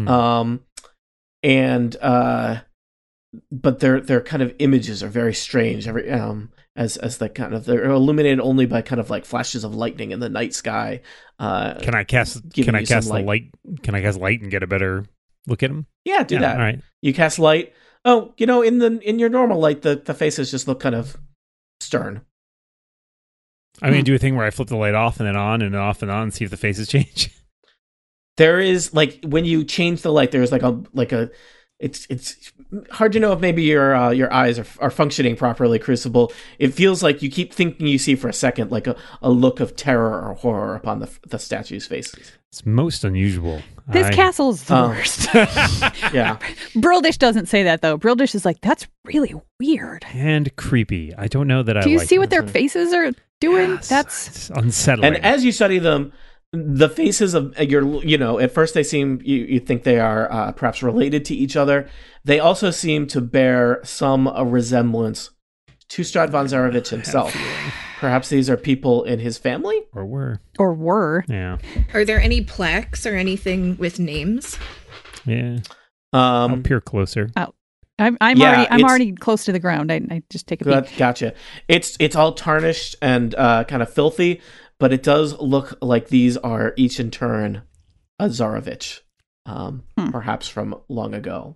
But their kind of images are very strange. As the kind of, they're illuminated only by kind of like flashes of lightning in the night sky. Can I cast the light? Can I cast light and get a better look at them? Yeah, do that. All right. You cast light. Oh, in your normal light, the faces just look kind of stern. I'm going to do a thing where I flip the light off and then on and off and on and see if the faces change. There is, like, when you change the light, there's like a it's hard to know if maybe your eyes are functioning properly, Crucible. It feels like you keep thinking you see for a second like a look of terror or horror upon the statues' faces. It's most unusual. This castle's the worst. Yeah. Broldish doesn't say that, though. Broldish is like, that's really weird. And creepy. I don't know that I like Do you see what it. their faces are doing? Yes, That's it's unsettling. And as you study them, the faces of at first they seem, you think they are perhaps related to each other. They also seem to bear some resemblance to Strahd von Zarovich himself. Perhaps these are people in his family? Or were. or were. Yeah. Are there any plaques or anything with names? Yeah. I'll peer closer. I'm it's- already close to the ground. I just take a peek. Gotcha. It's all tarnished and kind of filthy, but it does look like these are each in turn a Zarovich, perhaps from long ago.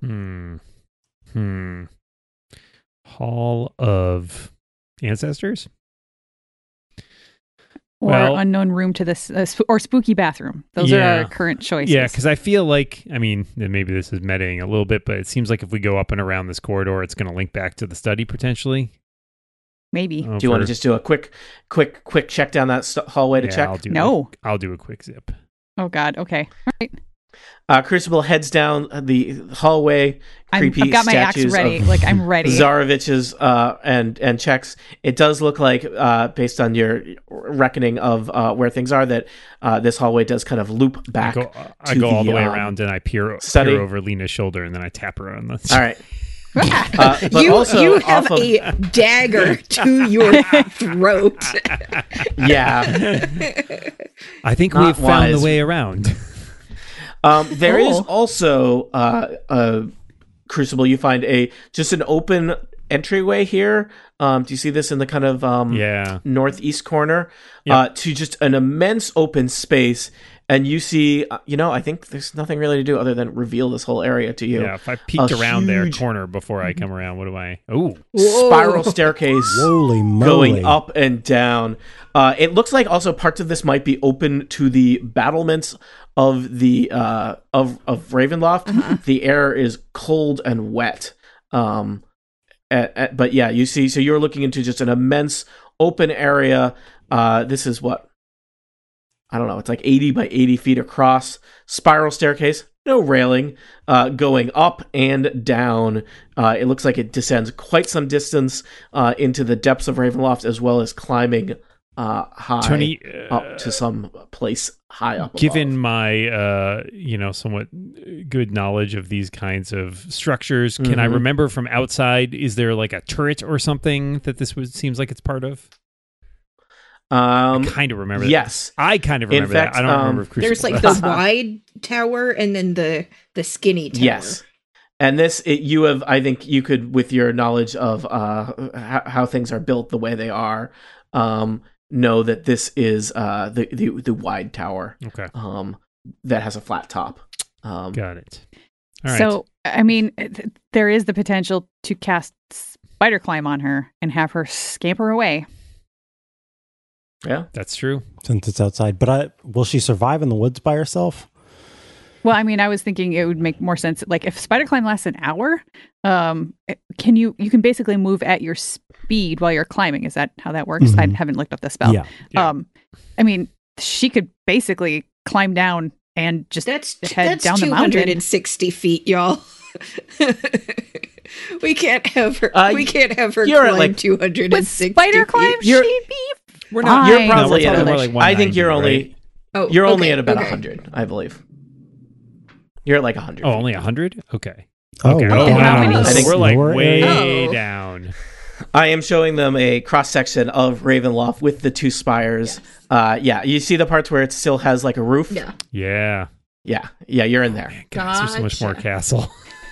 Hall of Ancestors? Or Well- unknown room to this, or spooky bathroom. Those are our current choices. Yeah, because I feel like, I mean, maybe this is metaing a little bit, but it seems like if we go up and around this corridor, it's going to link back to the study potentially. Maybe. Do you want to just do a quick check down that hallway to check? No. I'll do a quick zip. Oh, God. Okay. All right. Crucible heads down the hallway. Creepy I've got my axe statues ready. of Like, I'm ready. Zarovich's and checks. It does look like, based on your reckoning of where things are, that this hallway does kind of loop back. I go all the way around and I peer over Lena's shoulder and then I tap her on the. All right. But you also have a dagger to your throat. Yeah. I think Not we've found wise. the way around. There is also a Crucible. You find just an open entryway here. Do you see this in the kind of northeast corner? Yep. To just an immense open space. And you see, I think there's nothing really to do other than reveal this whole area to you. Yeah, if I peeked around their huge corner before I come around, what do I? Oh, spiral staircase Holy moly. going up and down. It looks like also parts of this might be open to the battlements of the of Ravenloft. The air is cold and wet. But yeah, you see. So you're looking into just an immense open area. This is what, I don't know. It's like 80 by 80 feet across. Spiral staircase, no railing, going up and down. It looks like it descends quite some distance into the depths of Ravenloft, as well as climbing high Tony, up to some place high up. given above. my somewhat good knowledge of these kinds of structures, can I remember from outside? Is there like a turret or something that seems like it's part of? I kind of remember that. Yes. I kind of In remember fact, that. I don't remember if Crucible There's like does. the wide tower and then the skinny tower. Yes. And you have, I think you could, with your knowledge of how things are built the way they are, know that this is the wide tower. Okay. That has a flat top. Got it. All right. So, I mean, there is the potential to cast Spider Climb on her and have her scamper away. Yeah. That's true. Since it's outside. But will she survive in the woods by herself? Well, I mean, I was thinking it would make more sense. Like, if Spider Climb lasts an hour, you can basically move at your speed while you're climbing. Is that how that works? I haven't looked up the spell. Yeah. I mean, she could basically climb down and just head down the mountain. 260 feet, y'all. We can't have her. We can't have her you're at, climb like, 260 With Spider feet. Climb, she'd be We're not. You're fine. probably No, we're at talking more like I think you're 190, only Oh, you're only okay, at about okay. 100, I believe. You're at like 100. Oh, only 100? Okay. Oh, Okay. we're down down in in the this I we're like lower way area. Oh. down. I am showing them a cross section of Ravenloft with the two spires. Yeah, you see the parts where it still has like a roof. Yeah. Yeah. Yeah, you're in there. God, there's so much more Gotcha. castle.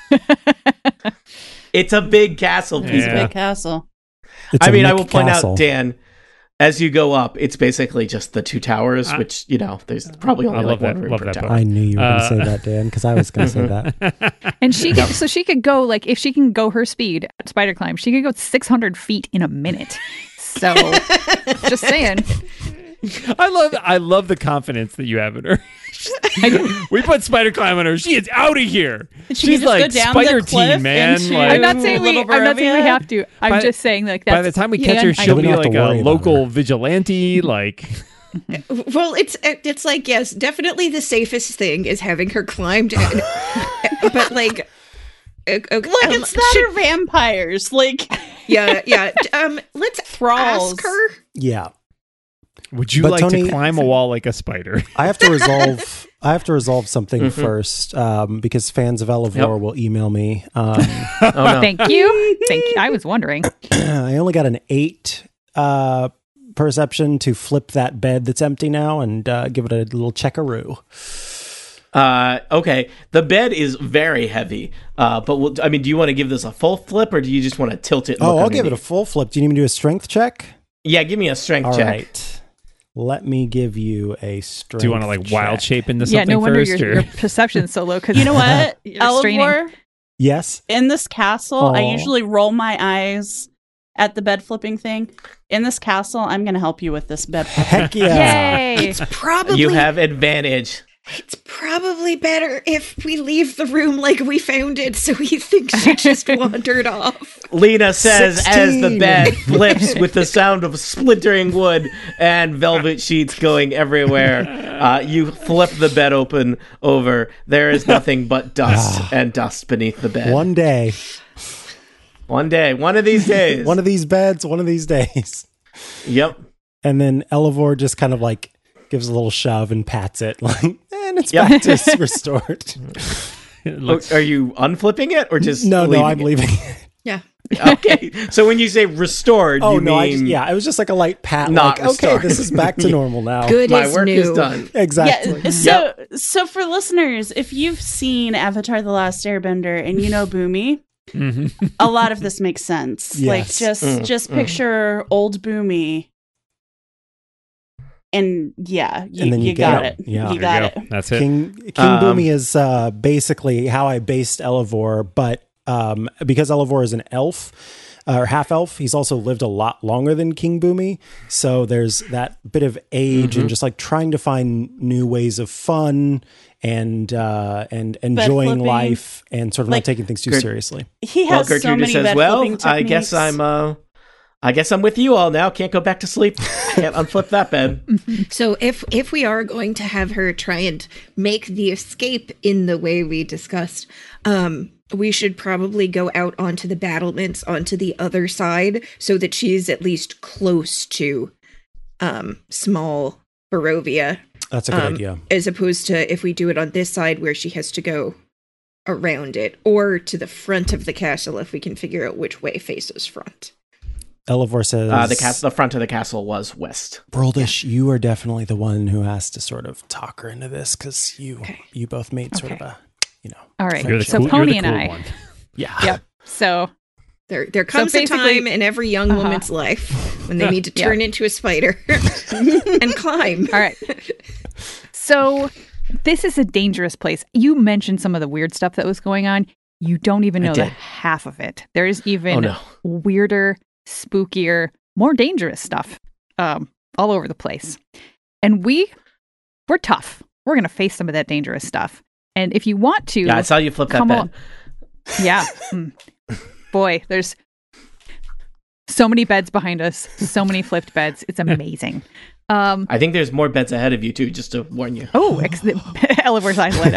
It's a big castle piece. Yeah. Big castle. It's I a mean, I Nick will point castle. out, Dan, as you go up, it's basically just the two towers, which, there's probably only I like love one that- room love per that tower. I knew you were going to say that, Dan, because I was going to say that. And she could, so she could go, like, if she can go her speed at Spider Climb, she could go 600 feet in a minute. So, just saying. I love the confidence that you have in her. We put Spider Climb on her. She is out of here. She She's can just like go down Spider the cliff Team, man. into- Like, I'm not saying we have to. I'm By- just saying, like, that's. by the time we catch her, I she'll We be don't have like to worry a about local her. vigilante. Like, Well, it's like, yes, definitely the safest thing is having her climb down. But like, Look, it's not her vampires. Like, yeah. Let's Thralls. ask her. Yeah. would you But like Tony- to climb a wall like a spider? I have to resolve something first because fans of Elevore will email me. Oh, no. Thank you. I was wondering. I only got an 8 perception to flip that bed that's empty now and give it a little checkaroo. Okay, the bed is very heavy, but do you want to give this a full flip, or do you just want to tilt it? And Oh, look I'll give it a underneath? full flip. Do you need me to do a strength check? Yeah, give me a strength All check. right. Let me give you a strength Do you want to like wild check. shape into Yeah, something no wonder first? your perception's so low. Because you know what? You're straining. Elevore, Yes. in this castle, I Aw. usually roll my eyes at the bed flipping thing. In this castle, I'm going to help you with this bed flipping. Heck yeah. Yay! It's probably You have advantage. It's probably better if we leave the room like we found it, so he thinks she just wandered off. Lena says 16. as the bed flips with the sound of splintering wood and velvet sheets going everywhere. You flip the bed open over. There is nothing but dust and dust beneath the bed. One day. One day. One of these days. One of these beds, one of these days. Yep. And then Elevor just kind of like gives a little shove and pats it, like, and it's back to restored. Are you unflipping it or just No, leaving I'm it? leaving it. Yeah. Okay. So when you say restored, Oh you no, mean it was just like a light pat. Not Like, okay, restored. this is back to normal now. Good my as work new. is done. Exactly. Yeah. So for listeners, if you've seen Avatar: The Last Airbender and you know Boomy, a lot of this makes sense. Yes. Like just picture old Boomy. And yeah, And then you got get it. it. Yeah. You There got There it. you go. That's it. King Boomy is basically how I based Elevor, but because Elevor is an elf or half elf, he's also lived a lot longer than King Boomy. So there's that bit of age and just like trying to find new ways of fun and enjoying flipping. life and sort of Like, not taking things too Gert- seriously. He Well, has so Gertrude many says, bed "Well, flipping I guess techniques. I guess I'm with you all now. Can't go back to sleep. Can't unflip that bed." So if we are going to have her try and make the escape in the way we discussed, we should probably go out onto the battlements onto the other side so that she's at least close to small Barovia, That's a good idea. as opposed to if we do it on this side where she has to go around it, or to the front of the castle if we can figure out which way faces front. Elevor says, The front of the castle was west. Broldish, you are definitely the one who has to sort of talk her into this because you both made sort of a, All right. You're the So cool- Pony you're the and cool I. one. yeah. Yep. So There comes a basically- time in every young woman's life when they need to turn into a spider and climb. all right. So this is a dangerous place. You mentioned some of the weird stuff that was going on. You don't even I know the did. half of it. There's even Oh, no. weirder, spookier, more dangerous stuff all over the place. And we're tough. We're going to face some of that dangerous stuff. And if you want to, Yeah, I saw you flip that come bed. on. Yeah. Boy, there's so many beds behind us, so many flipped beds. It's amazing. I think there's more beds ahead of you too, just to warn you. Oh, Elivor's eyes light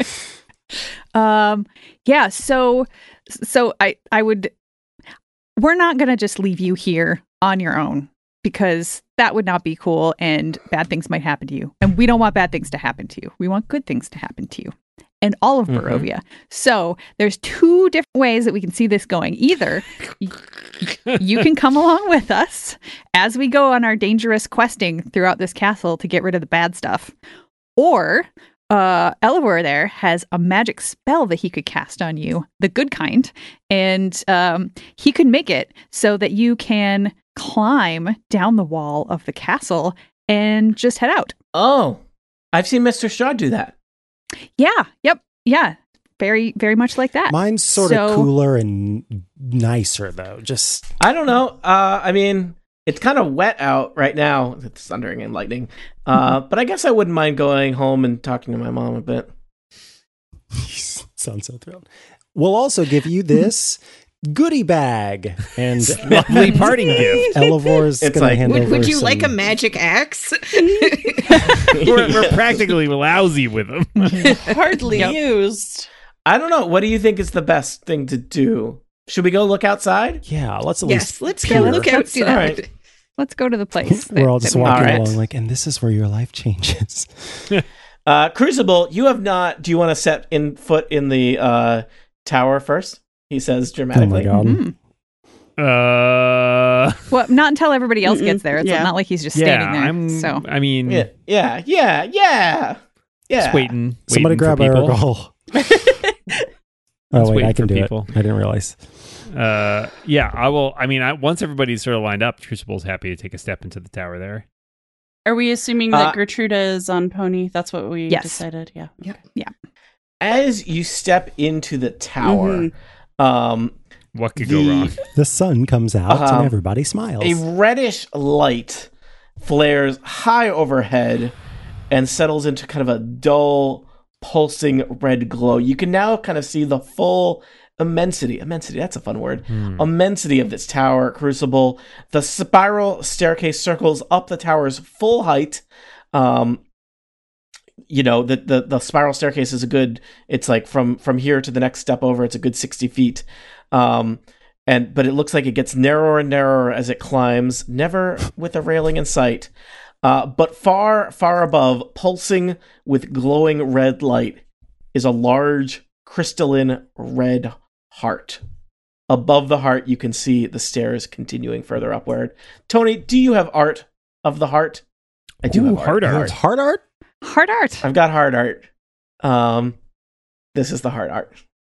up. Yeah, so I would, we're not going to just leave you here on your own because that would not be cool and bad things might happen to you. And we don't want bad things to happen to you. We want good things to happen to you and all of Barovia. So there's two different ways that we can see this going. Either you can come along with us as we go on our dangerous questing throughout this castle to get rid of the bad stuff, or Elevor there has a magic spell that he could cast on you, the good kind, and he could make it so that you can climb down the wall of the castle and just head out. Oh, I've seen Mr. Shaw do that. Yeah. Yep. Yeah. Very, very much like that. Mine's sort of cooler and nicer, though. Just I don't know. I mean, it's kind of wet out right now. It's thundering and lightning. But I guess I wouldn't mind going home and talking to my mom a bit. sounds so thrilled. We'll also give you this goodie bag and Lovely parting gift. Elevor's It's going like, to hand over Would you some- like a magic axe? We're practically lousy with them. Hardly Yep. used. I don't know. What do you think is the best thing to do? Should we go look outside? Yeah, let's at Yes, least. let's peer. go look Let's do outside. that. All right. Let's go to the place. We're all just that we- walking All right. along, like, and this is where your life changes. Crucible, you have not. Do you want to set foot in the tower first? He says Oh dramatically. my god! Mhm. Uh, Well, not until everybody else gets there. It's Yeah. not like he's just yeah, standing there. I mean, Yeah. just waiting. Somebody waiting grab for people. Aragol. Oh Just wait, waiting I can for do people. it. I didn't realize. Yeah, I will. I mean, once everybody's sort of lined up, Crucible's happy to take a step into the tower there. Are we assuming that Uh, Gertruda is on Pony? That's what we Yes. decided. Yeah. As you step into the tower, What could go wrong? The sun comes out and everybody smiles. a reddish light flares high overhead and settles into kind of a dull, pulsing red glow. You can now kind of see the full immensity, that's a fun word, immensity of this tower crucible. The spiral staircase circles up the tower's full height. The spiral staircase is it's like from here to the next step over, it's a good 60 feet. But it looks like it gets narrower and narrower as it climbs, never with a railing in sight. But far, far above, pulsing with glowing red light, is a large crystalline red heart. Above the heart, you can see the stairs continuing further upward. Tony, do you have art of the heart? I do have heart art. It's heart art? Heart art. I've got heart art. This is the heart art.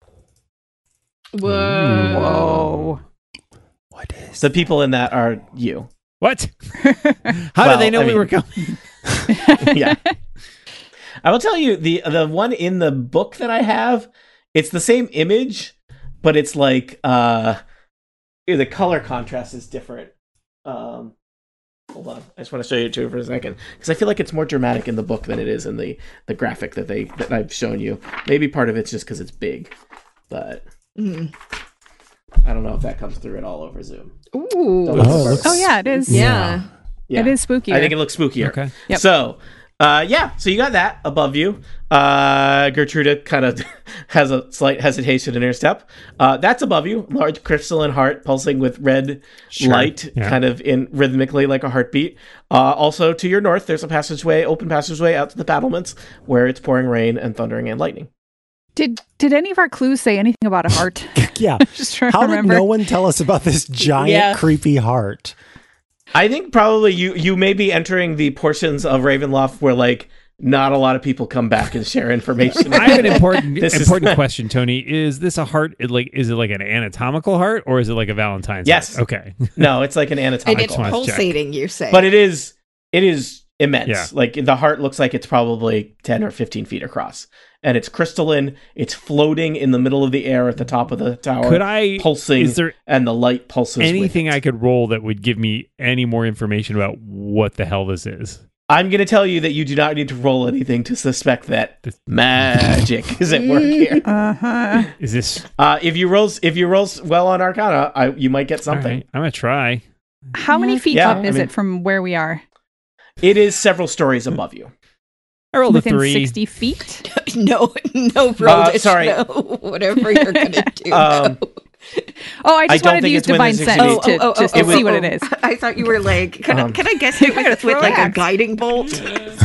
Whoa. What is The people in that are you. What? How Well, did they know I we mean- were coming? Yeah. I will tell you, the one in the book that I have, it's the same image, but it's like the color contrast is different. Hold on, I just want to show you too for a second, because I feel like it's more dramatic in the book than it is in the graphic that I've shown you. Maybe part of it's just because it's big, but I don't know if that comes through at all over Zoom. Ooh. Oh, it looks- Oh yeah, it is. Yeah. Yeah. It is spooky. I think it looks spookier. Okay. Yep. So, so you got that above you. Gertruda kind of has a slight hesitation in her step. That's above you. Large crystalline heart pulsing with red light, Yeah. kind of in rhythmically like a heartbeat. Also to your north, there's a open passageway out to the battlements where it's pouring rain and thundering and lightning. Did any of our clues say anything about a heart? Yeah. Just trying to How did remember. no one tell us about this giant, Yeah. creepy heart? I think probably you may be entering the portions of Ravenloft where like not a lot of people come back and share information. I have an important This is- important question, Tony. Is this a heart? Is it like an anatomical heart, or is it like a Valentine's? Yes. Heart? Okay. No, it's like an And anatomical. it's wanna check. pulsating, you say. But it is immense. Yeah. Like the heart looks like it's probably 10 or 15 feet across. And it's crystalline. It's floating in the middle of the air at the top of the tower. Could I? Pulsing. Is there And the light pulses. with anything it. I could roll that would give me any more information about what the hell this is? I'm going to tell you that you do not need to roll anything to suspect that magic is at work here. Uh-huh. Is this If you roll well on Arcana, you might get all something. right, I'm gonna try. How many feet Yeah, up I is mean- it from where we are? It is several stories above you. I rolled Within a 3. 60 feet? no, Brodish, sorry. no. Whatever you're going to do. Um, no. Oh, I just don't wanted to think use it's within Divine 60 Sense feet. to see what it is. I thought you were like, can I guess it gotta with throw like a axe. guiding bolt?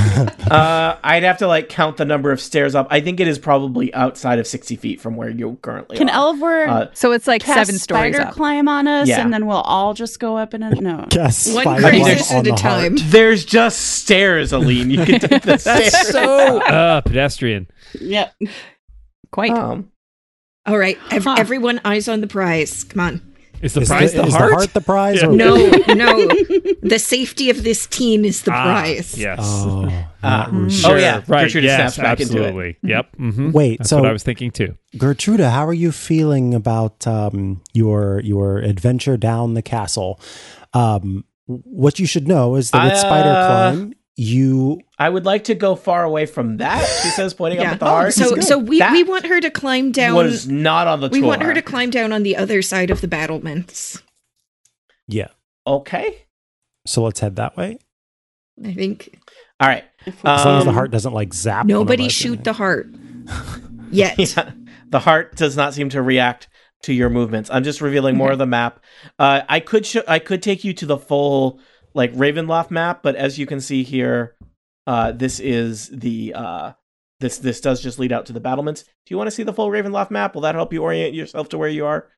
I'd have to like count the number of stairs up. I think it is probably outside of 60 feet from where you currently Can are. Elvor So it's like cast 7 stories spider up. climb on us, Yeah. and then we'll all just go up and no. Guess One spider crisis on at a the heart. time. There's just stairs, Aline. You can take the stairs. So pedestrian. Yep. Quite. All right, Huh. everyone, eyes on the prize. Come on. Is the Is prize the is heart? the prize? Yeah. Or No, no. The safety of this team is the prize. Yes. Oh, not Ruby. Oh, yeah. Right. Gertrude yes, snaps back into it. absolutely. Yep. Mm-hmm. Wait, That's so what I was thinking too. Gertruda, how are you feeling about your adventure down the castle? What you should know is that with spider climb, you I would like to go far away from that, she says, pointing up Yeah. at the heart. So we That want her to climb down. was not on the We tour. want her to climb down on the other side of the battlements. yeah. Okay. So let's head that way. I think All right. As long as the heart doesn't like zap. one of nobody us. shoot the heart yet. Yeah. The heart does not seem to react to your movements. I'm just revealing more of the map. I could take you to the full like Ravenloft map, but as you can see here, this is the this does just lead out to the battlements. Do you want to see the full Ravenloft map? Will that help you orient yourself to where you are?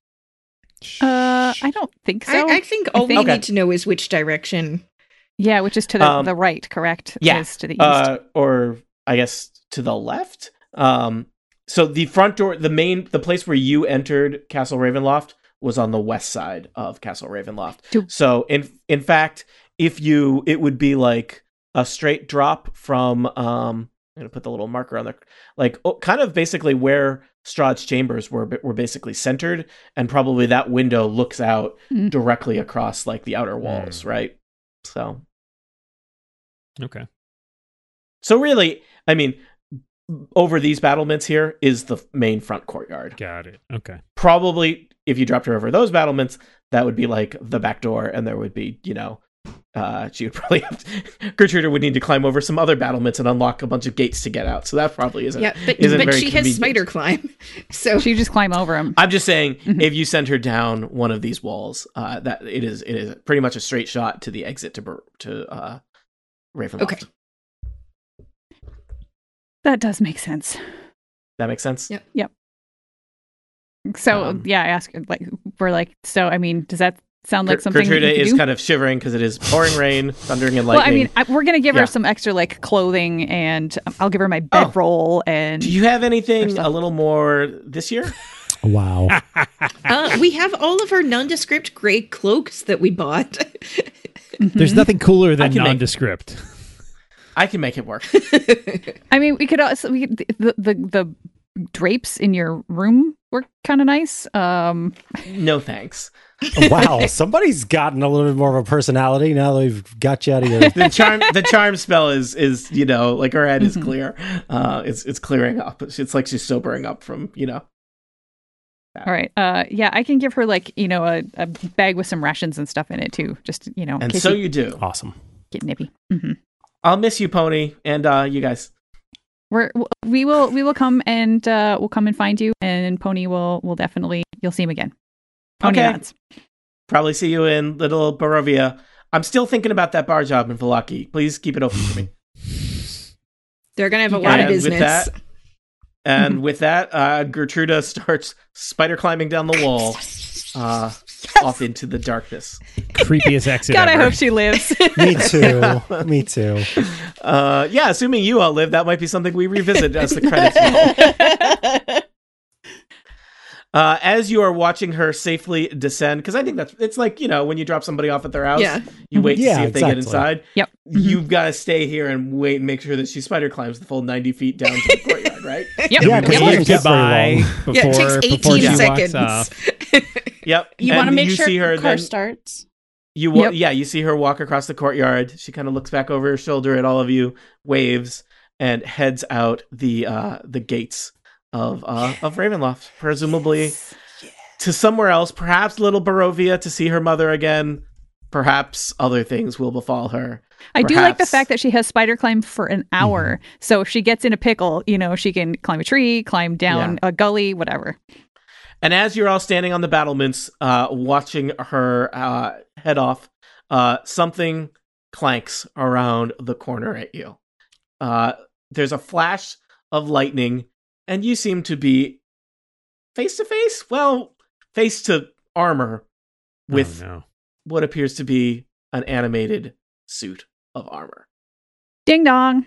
I don't think so. I think all we Okay. need to know is which direction. Yeah, which is to the right, correct? Yeah. Is to the east. Or I guess to the left. So the front door, the place where you entered Castle Ravenloft was on the west side of Castle Ravenloft. So in fact, it would be like a straight drop from I'm gonna put the little marker on there, like kind of basically where Strahd's chambers were basically centered, and probably that window looks out directly across like the outer walls, right? So Okay. So really, I mean, over these battlements here is the main front courtyard. Got it. Okay. Probably, if you dropped her over those battlements, that would be like the back door, and there would be, she would probably have Gertruda would need to climb over some other battlements and unlock a bunch of gates to get out. So that probably isn't. Yeah, but very she has convenient. spider climb, so She just climb over him. I'm just saying, if you send her down one of these walls, that it is pretty much a straight shot to the exit to Ravenloft. Okay. That does make sense. That makes sense. Yep. So yeah, I ask so I mean, does that sound like something Gertruda we could is do? kind of shivering because it is pouring rain, thundering and Well, lightning. I mean, we're gonna give Yeah. her some extra like clothing, and I'll give her my bedroll. And Do you have anything There's a stuff. little more this year? Wow. we have all of our nondescript gray cloaks that we bought. There's nothing cooler I than can make- nondescript. I can make it work. I mean, we could the drapes in your room were kind of nice. No thanks. Wow. Somebody's gotten a little bit more of a personality now that we've got you out of your. The charm spell is like her head is clear. It's clearing up. It's like she's sobering up from All right. Yeah, I can give her like a bag with some rations and stuff in it too. Just in And case so you you do. Awesome. get nippy. Mm-hmm. I'll miss you, Pony, and you guys. We will come and we'll come and find you, and Pony will definitely you'll see him again. Pony Okay. nods. Probably see you in Little Barovia. I'm still thinking about that bar job in Valaki. Please keep it open for me. They're gonna have a lot of And business. with that, Gertruda starts spider climbing down the wall, off into the darkness. Creepiest exit God, ever. I hope she lives. Me too. Me too. Yeah, assuming you all live, that might be something we revisit as the credits roll. As you are watching her safely descend, because I think it's like, when you drop somebody off at their house, Yeah. you wait to Yeah, see if they get exactly. inside. Yep. You've got to stay here and wait and make sure that she spider climbs the full 90 feet down to the courtyard, right? Yep. Yeah, because Yep. it doesn't take very Goodbye long. Yeah, it before takes before 18 she seconds. walks off. Yep. You And want to make you sure see her car then, starts. Yep. you see her walk across the courtyard. She kind of looks back over her shoulder at all of you, waves, and heads out the gates of Ravenloft, presumably to somewhere else, perhaps Little Barovia to see her mother again. Perhaps other things will befall her. I do like the Perhaps. fact that she has spider climb for an hour. So if she gets in a pickle, she can climb a tree, climb down a gully, whatever. And as you're all standing on the battlements, watching her head off, something clanks around the corner at you. There's a flash of lightning, and you seem to be face to face? Well, face to armor with Oh, no. what appears to be an animated suit of armor. Ding dong.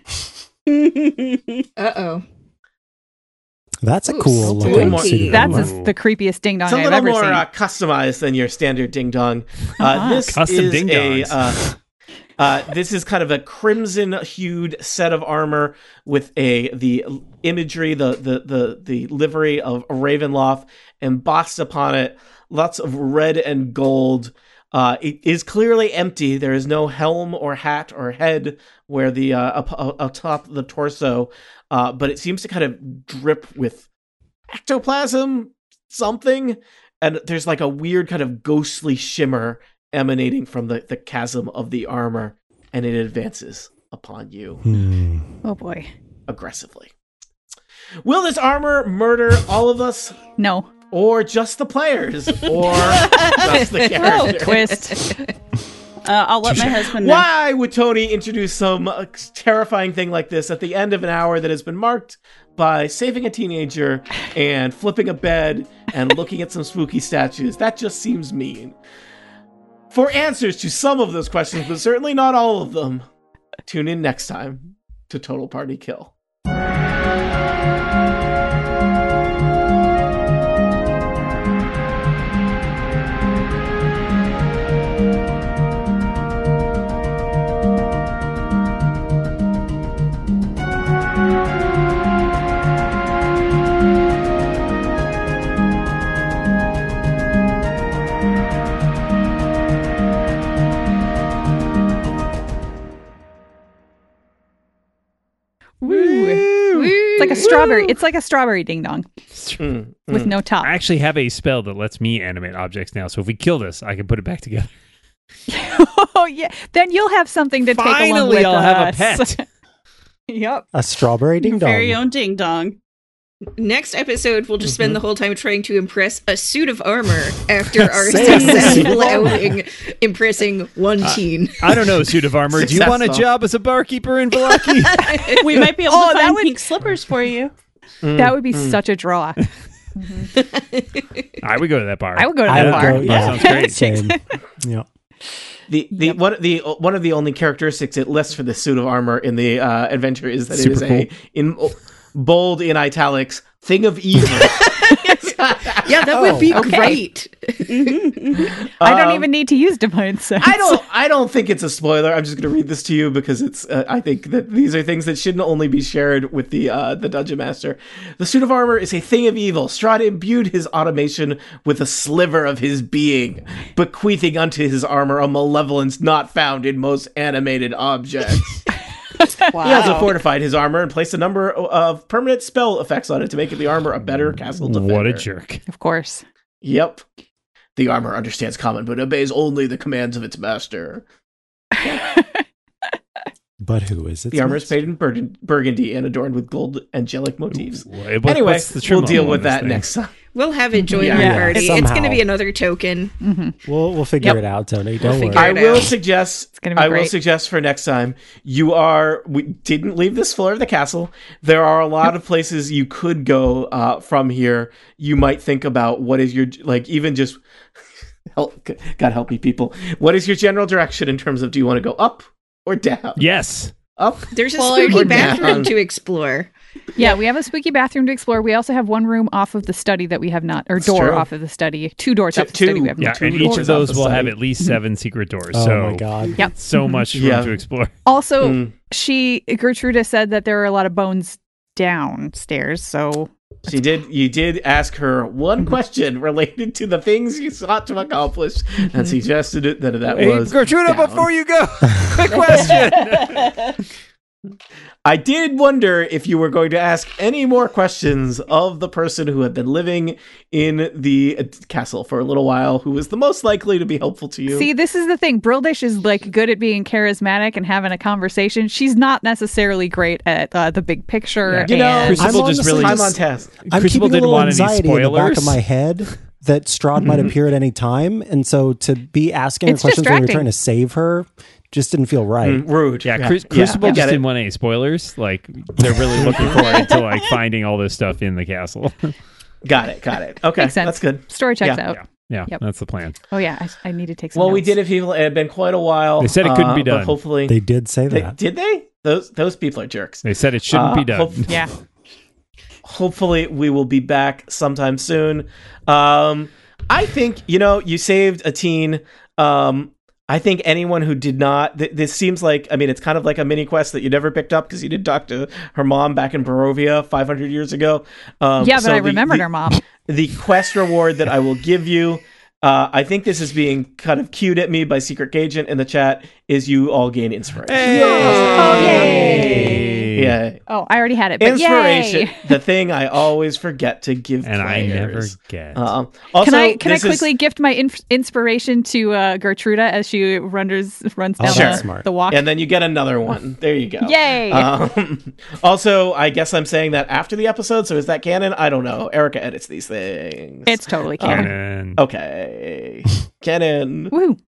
Uh-oh. That's a Ooh, cool spooky. looking More- suit of That's armor. the creepiest ding dong It's a I've little ever more seen. customized than your standard ding dong. This Custom is ding-dongs. this is kind of a crimson-hued set of armor with the imagery, the livery of Ravenloft embossed upon it. Lots of red and gold. It is clearly empty. There is no helm or hat or head where the atop the torso, but it seems to kind of drip with ectoplasm, something, and there's like a weird kind of ghostly shimmer emanating from the chasm of the armor, and it advances upon you Oh boy. aggressively. Will this armor murder all of us, No. or just the players, or just the characters? Twist. I'll let my husband know. Why would Tony introduce some terrifying thing like this at the end of an hour that has been marked by saving a teenager and flipping a bed and looking at some spooky statues? That just seems mean. For answers to some of those questions, but certainly not all of them, tune in next time to Total Party Kill. a strawberry. It's like a strawberry ding dong with no top. I actually have a spell that lets me animate objects now. So if we kill this, I can put it back together. Oh yeah, then you'll have something to take along Finally, with I'll have a us. pet. Yep. A strawberry ding dong. Very own ding dong. Next episode, we'll just spend the whole time trying to impress a suit of armor after our Say it. successful outing, impressing one teen. I don't know, suit of armor. Do you want a Successful. job as a barkeeper in Velaki? We might be able Oh, to that find would- pink slippers for you. That would be such a draw. I would go to that bar. I would go to I that would bar. go, yeah. Sounds great. Same. Yeah. One of the only characteristics it lists for the suit of armor in the adventure is that Super it is in bold in italics thing of evil. Yeah, that would be great. I don't even need to use divine sense. I don't think it's a spoiler. I'm just going to read this to you because it's. I think that these are things that shouldn't only be shared with the dungeon master. The suit of armor is a thing of evil. Strahd imbued his automation with a sliver of his being, bequeathing unto his armor a malevolence not found in most animated objects. Wow. He also fortified his armor and placed a number of permanent spell effects on it to make the armor a better castle defender. What a jerk. Of course. Yep. The armor understands common, but obeys only the commands of its master. But who is it? The armor is painted in burgundy and adorned with gold angelic motifs. What- Anyway, what's the trim we'll deal level with on this that thing? next time. We'll have it join Yeah. our Yeah, party. It's somehow. going to be another token. We'll figure it out, Tony. Don't figure worry. it I will out. suggest. gonna be I will great. suggest for next time. We didn't leave this floor of the castle. There are a lot of places you could go from here. You might think about what is your even just. God help me, people. What is your general direction in terms of do you want to go up or down? Yes. Up. There's a or spooky down? bathroom to explore. Yeah, we have a spooky bathroom to explore. We also have one room off of the study that we have not, or That's door true. off of the study. Two doors off the Two. study we have Yeah, not. and each doors of those off the will have side. at least 7 secret doors. Oh so my god. Yep. so much room Yeah. to explore. Also, Mm. Gertruda said that there are a lot of bones downstairs, so You did ask her one question related to the things you sought to accomplish, and suggested it that Hey, was Gertruda, down. before you go, quick question. I did wonder if you were going to ask any more questions of the person who had been living in the castle for a little while, who was the most likely to be helpful to you. see, this is the thing. Brildish is like good at being charismatic and having a conversation. She's not necessarily great at the big picture. You know, and Crucible I'm just honestly really time just- on task. I'm Crucible keeping a didn't little want any anxiety in the back of spoilers. my head that Strahd might appear at any time, and so to be asking her It's questions when you're distracting. trying to save her just didn't feel right. Rude. Yeah, Crucible I just get it. didn't want any spoilers. Like they're really looking forward to like finding all this stuff in the castle. Got it. Okay, Makes sense. that's good. Story checks Yeah. out. Yeah, Yep. that's the plan. Oh yeah, I need to take some Well, we notes. did it, people. It had been quite a while. They said it couldn't be but done. hopefully, They did say that. did they? Those people are jerks. They said it shouldn't be done. Yeah. Hopefully we will be back sometime soon. I think, you saved a teen. I think anyone who did not, this seems like, it's kind of like a mini quest that you never picked up because you did talk to her mom back in Barovia 500 years ago. Yeah, but so I remembered her mom. The quest reward that I will give you, I think this is being kind of cued at me by Secret Agent in the chat, is you all gain inspiration. Oh, yay. Yeah. Oh, I already had it. But Inspiration, yay. the thing I always forget to give And I never players. get. Also, Can I this is- quickly gift my inspiration to Gertruda as she runs down that's Sure. smart. the walk? And then you get another one. There you go. Yay! Also, I guess I'm saying that after the episode, so is that canon? I don't know. Erica edits these things. It's totally canon. And Okay. Canon. Woo!